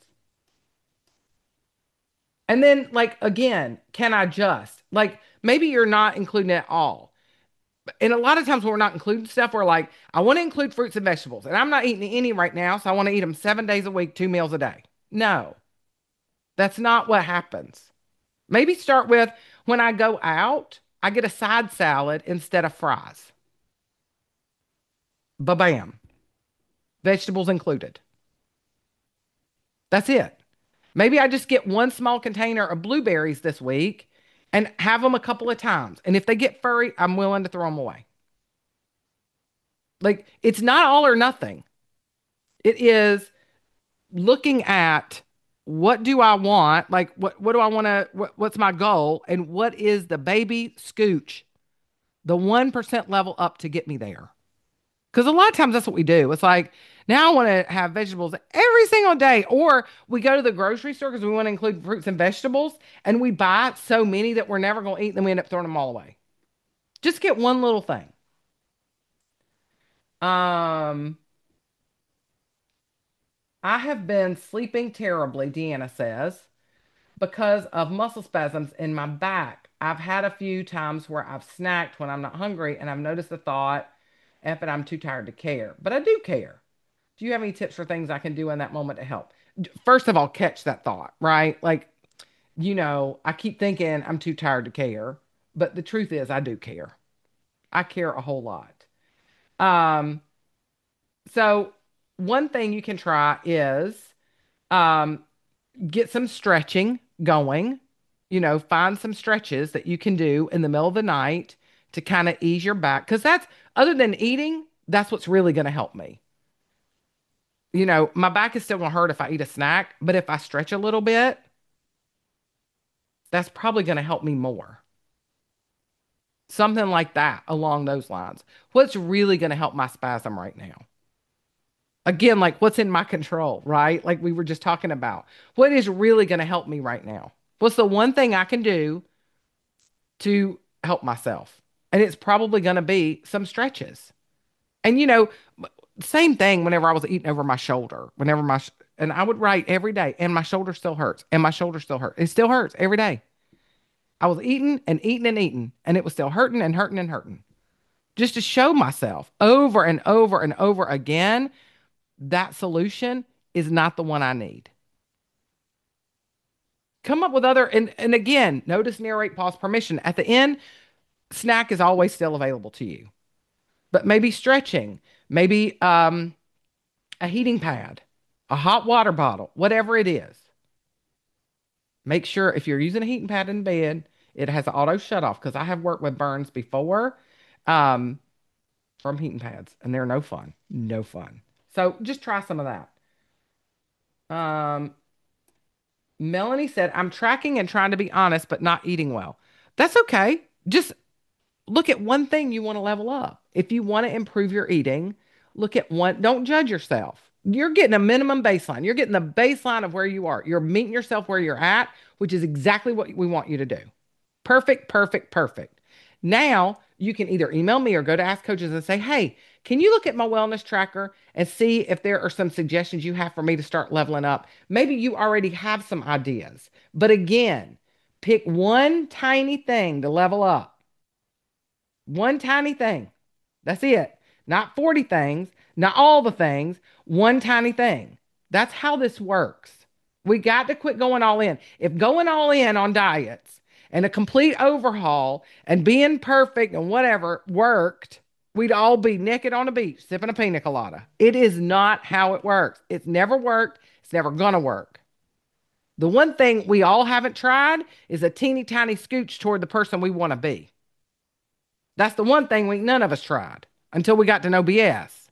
And then, like, again, can I just? Like, maybe you're not including it all. And a lot of times when we're not including stuff, we're like, I want to include fruits and vegetables. And I'm not eating any right now, so I want to eat them seven days a week, two meals a day. No, that's not what happens. Maybe start with when I go out, I get a side salad instead of fries. Ba bam. Vegetables included. That's it. Maybe I just get one small container of blueberries this week and have them a couple of times. And if they get furry, I'm willing to throw them away. Like it's not all or nothing. It is looking at what do I want? Like what what do I want to what, what's my goal and what is the baby scooch, the one percent level up to get me there? Because a lot of times that's what we do. It's like, now I want to have vegetables every single day. Or we go to the grocery store because we want to include fruits and vegetables and we buy so many that we're never going to eat, and then we end up throwing them all away. Just get one little thing. Um, I have been sleeping terribly, Deanna says, because of muscle spasms in my back. I've had a few times where I've snacked when I'm not hungry and I've noticed the thought, F it, I'm too tired to care. But I do care. Do you have any tips for things I can do in that moment to help? First of all, catch that thought, right? Like, you know, I keep thinking I'm too tired to care, but the truth is I do care. I care a whole lot. Um, so one thing you can try is um, get some stretching going. You know, find some stretches that you can do in the middle of the night to kind of ease your back. Because that's, other than eating, that's what's really going to help me. You know, my back is still going to hurt if I eat a snack, but if I stretch a little bit, that's probably going to help me more. Something like that along those lines. What's really going to help my spasm right now? Again, like what's in my control, right? Like we were just talking about. What is really going to help me right now? What's the one thing I can do to help myself? And it's probably going to be some stretches. And you know, same thing whenever I was eating over my shoulder, whenever my, sh- and I would write every day, and my shoulder still hurts, and my shoulder still hurts. It still hurts every day. I was eating and eating and eating, and it was still hurting and hurting and hurting. Just to show myself over and over and over again that solution is not the one I need. Come up with other, and, and again, notice, narrate, pause, permission. At the end, snack is always still available to you, but maybe stretching, maybe um, a heating pad, a hot water bottle, whatever it is. Make sure if you're using a heating pad in bed, it has an auto shut off because I have worked with burns before um, from heating pads, and they're no fun, no fun. So just try some of that. Um, Melanie said, I'm tracking and trying to be honest, but not eating well. That's okay. Just look at one thing you want to level up. If you want to improve your eating, look at one, don't judge yourself. You're getting a minimum baseline. You're getting the baseline of where you are. You're meeting yourself where you're at, which is exactly what we want you to do. Perfect, perfect, perfect. Now you can either email me or go to Ask Coaches and say, hey, can you look at my wellness tracker and see if there are some suggestions you have for me to start leveling up? Maybe you already have some ideas. But again, pick one tiny thing to level up. One tiny thing. That's it. Not forty things, not all the things, one tiny thing. That's how this works. We got to quit going all in. If going all in on diets and a complete overhaul and being perfect and whatever worked, we'd all be naked on a beach sipping a pina colada. It is not how it works. It's never worked. It's never gonna work. The one thing we all haven't tried is a teeny tiny scooch toward the person we want to be. That's the one thing we none of us tried until we got to know B S.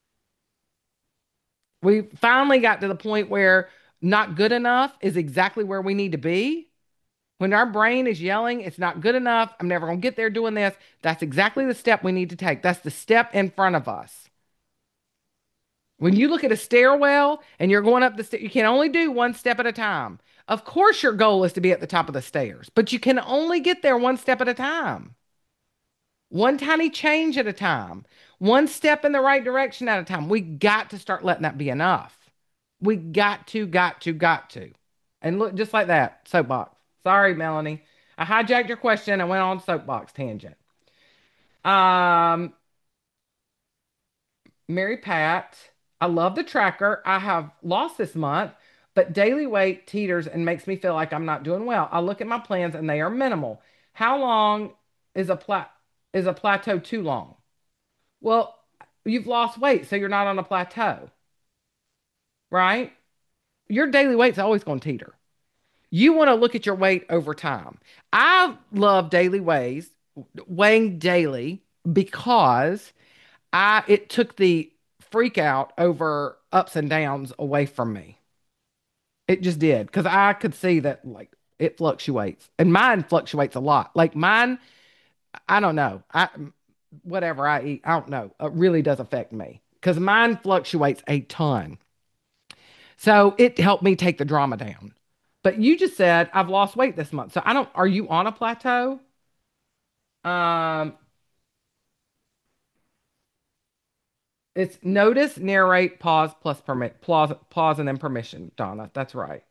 We finally got to the point where not good enough is exactly where we need to be. When our brain is yelling, it's not good enough, I'm never going to get there doing this, that's exactly the step we need to take. That's the step in front of us. When you look at a stairwell and you're going up the stairs, you can only do one step at a time. Of course, your goal is to be at the top of the stairs, but you can only get there one step at a time. One tiny change at a time, one step in the right direction at a time. We got to start letting that be enough. We got to, got to, got to. And look, just like that, soapbox. Sorry, Melanie. I hijacked your question and went on soapbox tangent. Um, Mary Pat, I love the tracker. I have lost this month, but daily weight teeters and makes me feel like I'm not doing well. I look at my plans and they are minimal. How long is a plat is a plateau too long? Well, you've lost weight, so you're not on a plateau, right? Your daily weight's always going to teeter. You want to look at your weight over time. I love daily weighs, weighing daily because I it took the freak out over ups and downs away from me. It just did because I could see that like it fluctuates and mine fluctuates a lot. Like mine, I don't know. I whatever I eat, I don't know. It really does affect me because mine fluctuates a ton. So it helped me take the drama down. But you just said I've lost weight this month. So I don't, are you on a plateau? Um, It's notice, narrate, pause, plus permit, pause, pause, and then permission, Donna. That's right.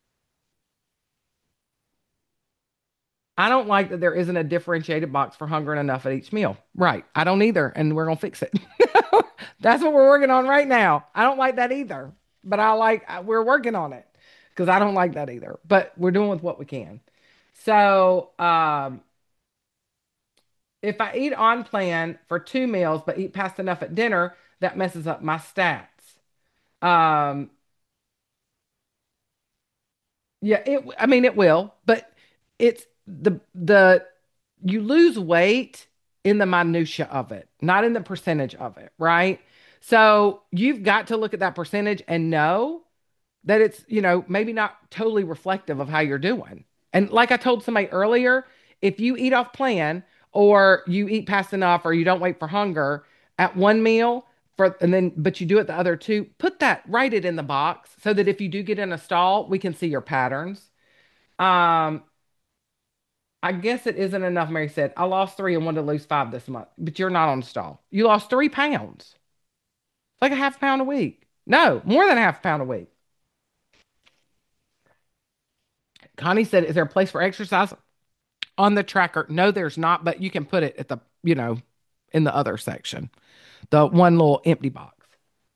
I don't like that there isn't a differentiated box for hunger and enough at each meal. Right. I don't either, and we're gonna fix it. That's what we're working on right now. I don't like that either, but I like we're working on it because I don't like that either. But we're doing with what we can. So, um, if I eat on plan for two meals but eat past enough at dinner, that messes up my stats. Um, Yeah, it I mean it will, but it's the the you lose weight in the minutia of it, not in the percentage of it, right? So you've got to look at that percentage and know that it's, you know, maybe not totally reflective of how you're doing. And like I told somebody earlier, if you eat off plan or you eat past enough or you don't wait for hunger at one meal for and then but you do it the other two, put that, write it in the box so that if you do get in a stall, we can see your patterns. Um, I guess it isn't enough, Mary said. I lost three and wanted to lose five this month, but you're not on stall. You lost three pounds. It's like a half pound a week. No, more than a half pound a week. Connie said, is there a place for exercise on the tracker? No, there's not, but you can put it at the, you know, in the other section, the one little empty box.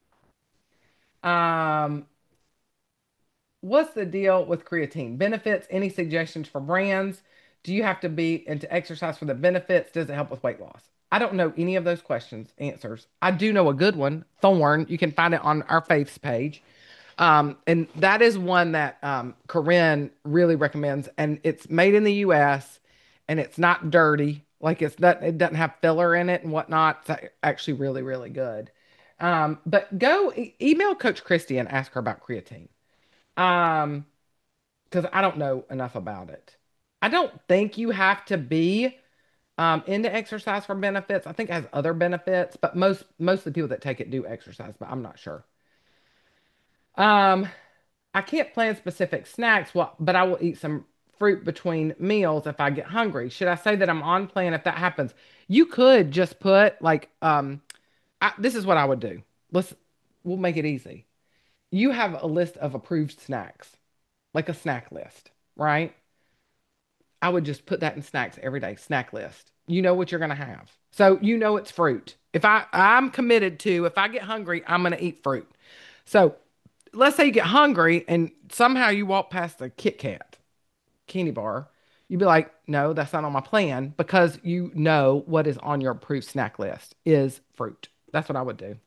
Um, what's the deal with creatine? Benefits? Any suggestions for brands? Do you have to be into exercise for the benefits? Does it help with weight loss? I don't know any of those questions, answers. I do know a good one, Thorn. You can find it on our faiths page. Um, and that is one that um, Corinne really recommends. And it's made in the U S and it's not dirty. Like it's not, it doesn't have filler in it and whatnot. It's actually really, really good. Um, but go e- email Coach Christie and ask her about creatine. Um, because I don't know enough about it. I don't think you have to be um, into exercise for benefits. I think it has other benefits, but most most of the people that take it do exercise, but I'm not sure. Um, I can't plan specific snacks, well, but I will eat some fruit between meals if I get hungry. Should I say that I'm on plan if that happens? You could just put like um I, this is what I would do. Let's we'll make it easy. You have a list of approved snacks, like a snack list, right? I would just put that in snacks every day, snack list. You know what you're going to have. So you know it's fruit. If I I'm committed to if I get hungry, I'm going to eat fruit. So let's say you get hungry and somehow you walk past the Kit Kat candy bar, you'd be like, no, that's not on my plan because you know what is on your approved snack list is fruit. That's what I would do.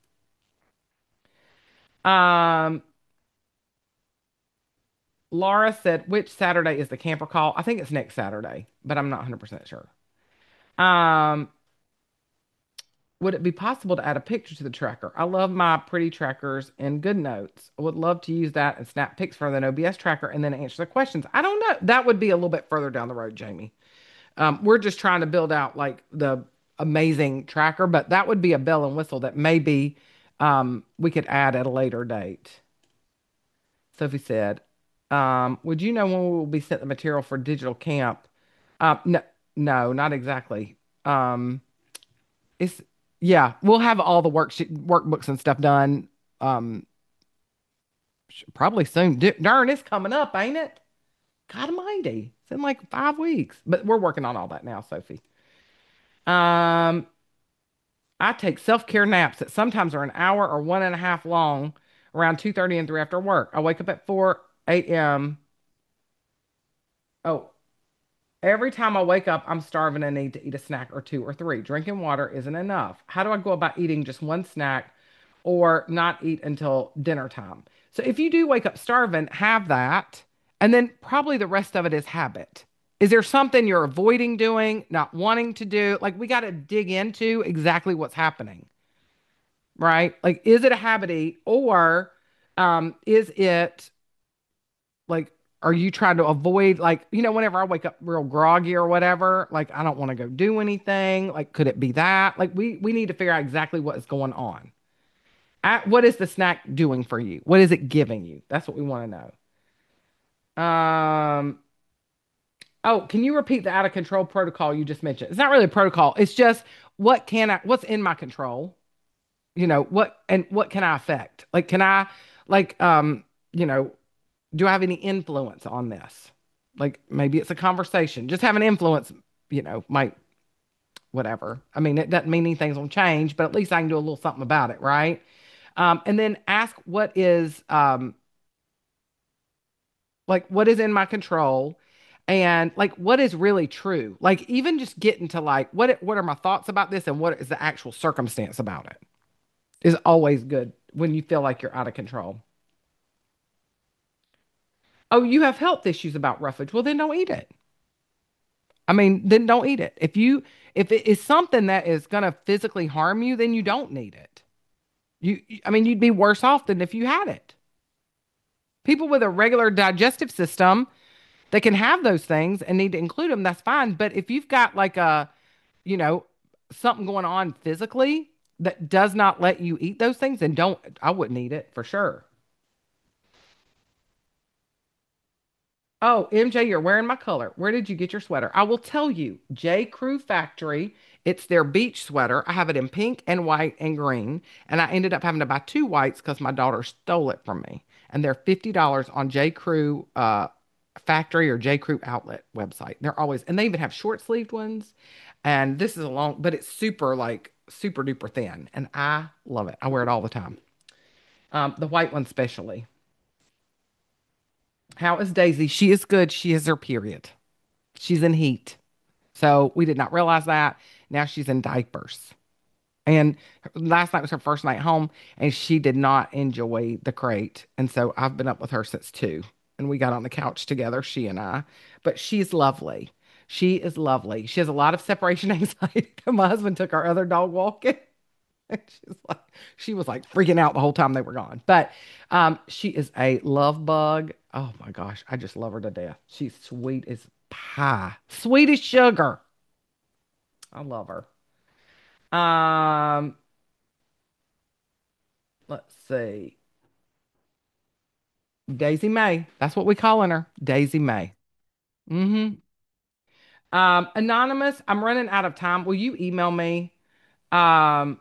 Um, Laura said, which Saturday is the camper call? I think it's next Saturday, but I'm not one hundred percent sure. Um, would it be possible to add a picture to the tracker? I love my pretty trackers and good notes. I would love to use that and snap pics from an O B S tracker and then answer the questions. I don't know. That would be a little bit further down the road, Jamie. Um, we're just trying to build out like the amazing tracker, but that would be a bell and whistle that maybe um, we could add at a later date. Sophie said, um, would you know when we will be sent the material for digital camp? Uh, no, no, not exactly. Um, it's yeah, we'll have all the worksheet workbooks and stuff done um, probably soon. D- darn, it's coming up, ain't it? God almighty. It's in like five weeks, but we're working on all that now, Sophie. Um, I take self-care naps that sometimes are an hour or one and a half long, around two thirty and three after work. I wake up at four a m. Oh, every time I wake up, I'm starving and need to eat a snack or two or three. Drinking water isn't enough. How do I go about eating just one snack or not eat until dinner time? So if you do wake up starving, have that. And then probably the rest of it is habit. Is there something you're avoiding doing, not wanting to do? Like we got to dig into exactly what's happening, right? Like, is it a habit or um, is it like, are you trying to avoid, like, you know, whenever I wake up real groggy or whatever, like, I don't want to go do anything. Like, could it be that? Like, we we need to figure out exactly what is going on. At, what is the snack doing for you? What is it giving you? That's what we want to know. Um, oh, can you repeat the out of control protocol you just mentioned? It's not really a protocol. It's just what can I, what's in my control? You know, what and what can I affect? Like, can I, like, um, you know, do I have any influence on this? Like, maybe it's a conversation. Just have an influence, you know, might, whatever. I mean, it doesn't mean anything's gonna change, but at least I can do a little something about it, right? Um, and then ask what is, um, like, what is in my control, and like, what is really true. Like, even just getting to like, what what are my thoughts about this, and what is the actual circumstance about it is always good when you feel like you're out of control. Oh, you have health issues about roughage. Well, then don't eat it. I mean, then don't eat it. If you if it is something that is going to physically harm you, then you don't need it. You I mean, you'd be worse off than if you had it. People with a regular digestive system, they can have those things and need to include them, that's fine. But if you've got like a, you know, something going on physically that does not let you eat those things, then don't, I wouldn't eat it for sure. Oh, M J, you're wearing my color. Where did you get your sweater? I will tell you, J. Crew Factory. It's their beach sweater. I have it in pink and white and green. And I ended up having to buy two whites because my daughter stole it from me. And they're fifty dollars on J. Crew uh, Factory or J. Crew Outlet website. They're always, and they even have short sleeved ones. And this is a long, but it's super, like, super duper thin. And I love it. I wear it all the time. Um, the white one, especially. How is Daisy? She is good. She is her period. She's in heat. So we did not realize that. Now she's in diapers. And last night was her first night home, and she did not enjoy the crate. And so I've been up with her since two. And we got on the couch together, she and I. But she's lovely. She is lovely. She has a lot of separation anxiety. My husband took our other dog walking. And she's like, she was like freaking out the whole time they were gone. But um, she is a love bug. Oh my gosh, I just love her to death. She's sweet as pie, sweet as sugar. I love her. Um, let's see. Daisy May. That's what we calling her. Daisy May. Mm-hmm. Um, Anonymous, I'm running out of time. Will you email me? Um,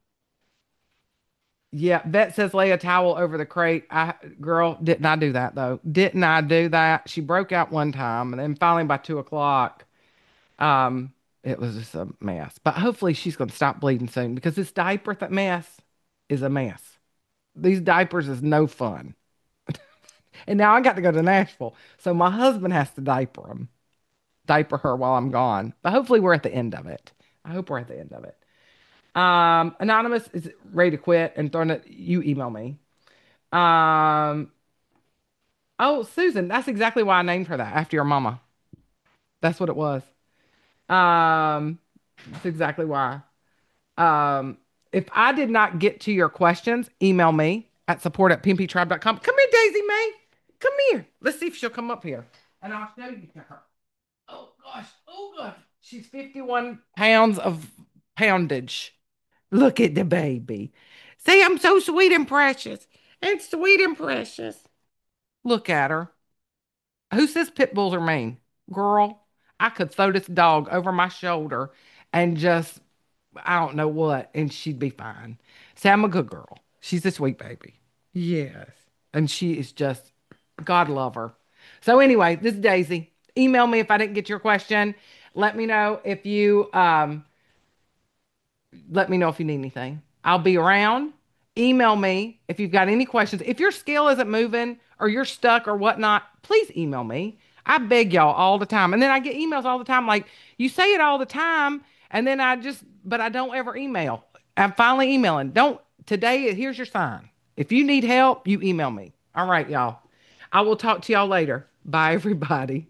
Yeah, Vet says lay a towel over the crate. I girl, didn't I do that though? Didn't I do that? She broke out one time, and then finally by two o'clock, um, it was just a mess. But hopefully she's gonna stop bleeding soon because this diaper th mess is a mess. These diapers is no fun. And now I got to go to Nashville, so my husband has to diaper them, diaper her while I'm gone. But hopefully we're at the end of it. I hope we're at the end of it. Um, Anonymous is ready to quit and throwing it. You email me. Um, oh, Susan, that's exactly why I named her that after your mama. That's what it was. Um, that's exactly why. Um, if I did not get to your questions, email me at support at pimpy tribe dot com. Come here, Daisy May. Come here. Let's see if she'll come up here. And I'll show you to her. Oh gosh. Oh gosh. She's fifty-one pounds of poundage. Look at the baby. Say I'm so sweet and precious. And sweet and precious. Look at her. Who says pit bulls are mean? Girl, I could throw this dog over my shoulder and just, I don't know what, and she'd be fine. Say I'm a good girl. She's a sweet baby. Yes. And she is just, God love her. So anyway, this is Daisy. Email me if I didn't get your question. Let me know if you um let me know if you need anything. I'll be around. Email me if you've got any questions. If your scale isn't moving or you're stuck or whatnot, please email me. I beg y'all all the time. And then I get emails all the time like, you say it all the time. And then I just, but I don't ever email. I'm finally emailing. Don't, today, here's your sign. If you need help, you email me. All right, y'all. I will talk to y'all later. Bye, everybody.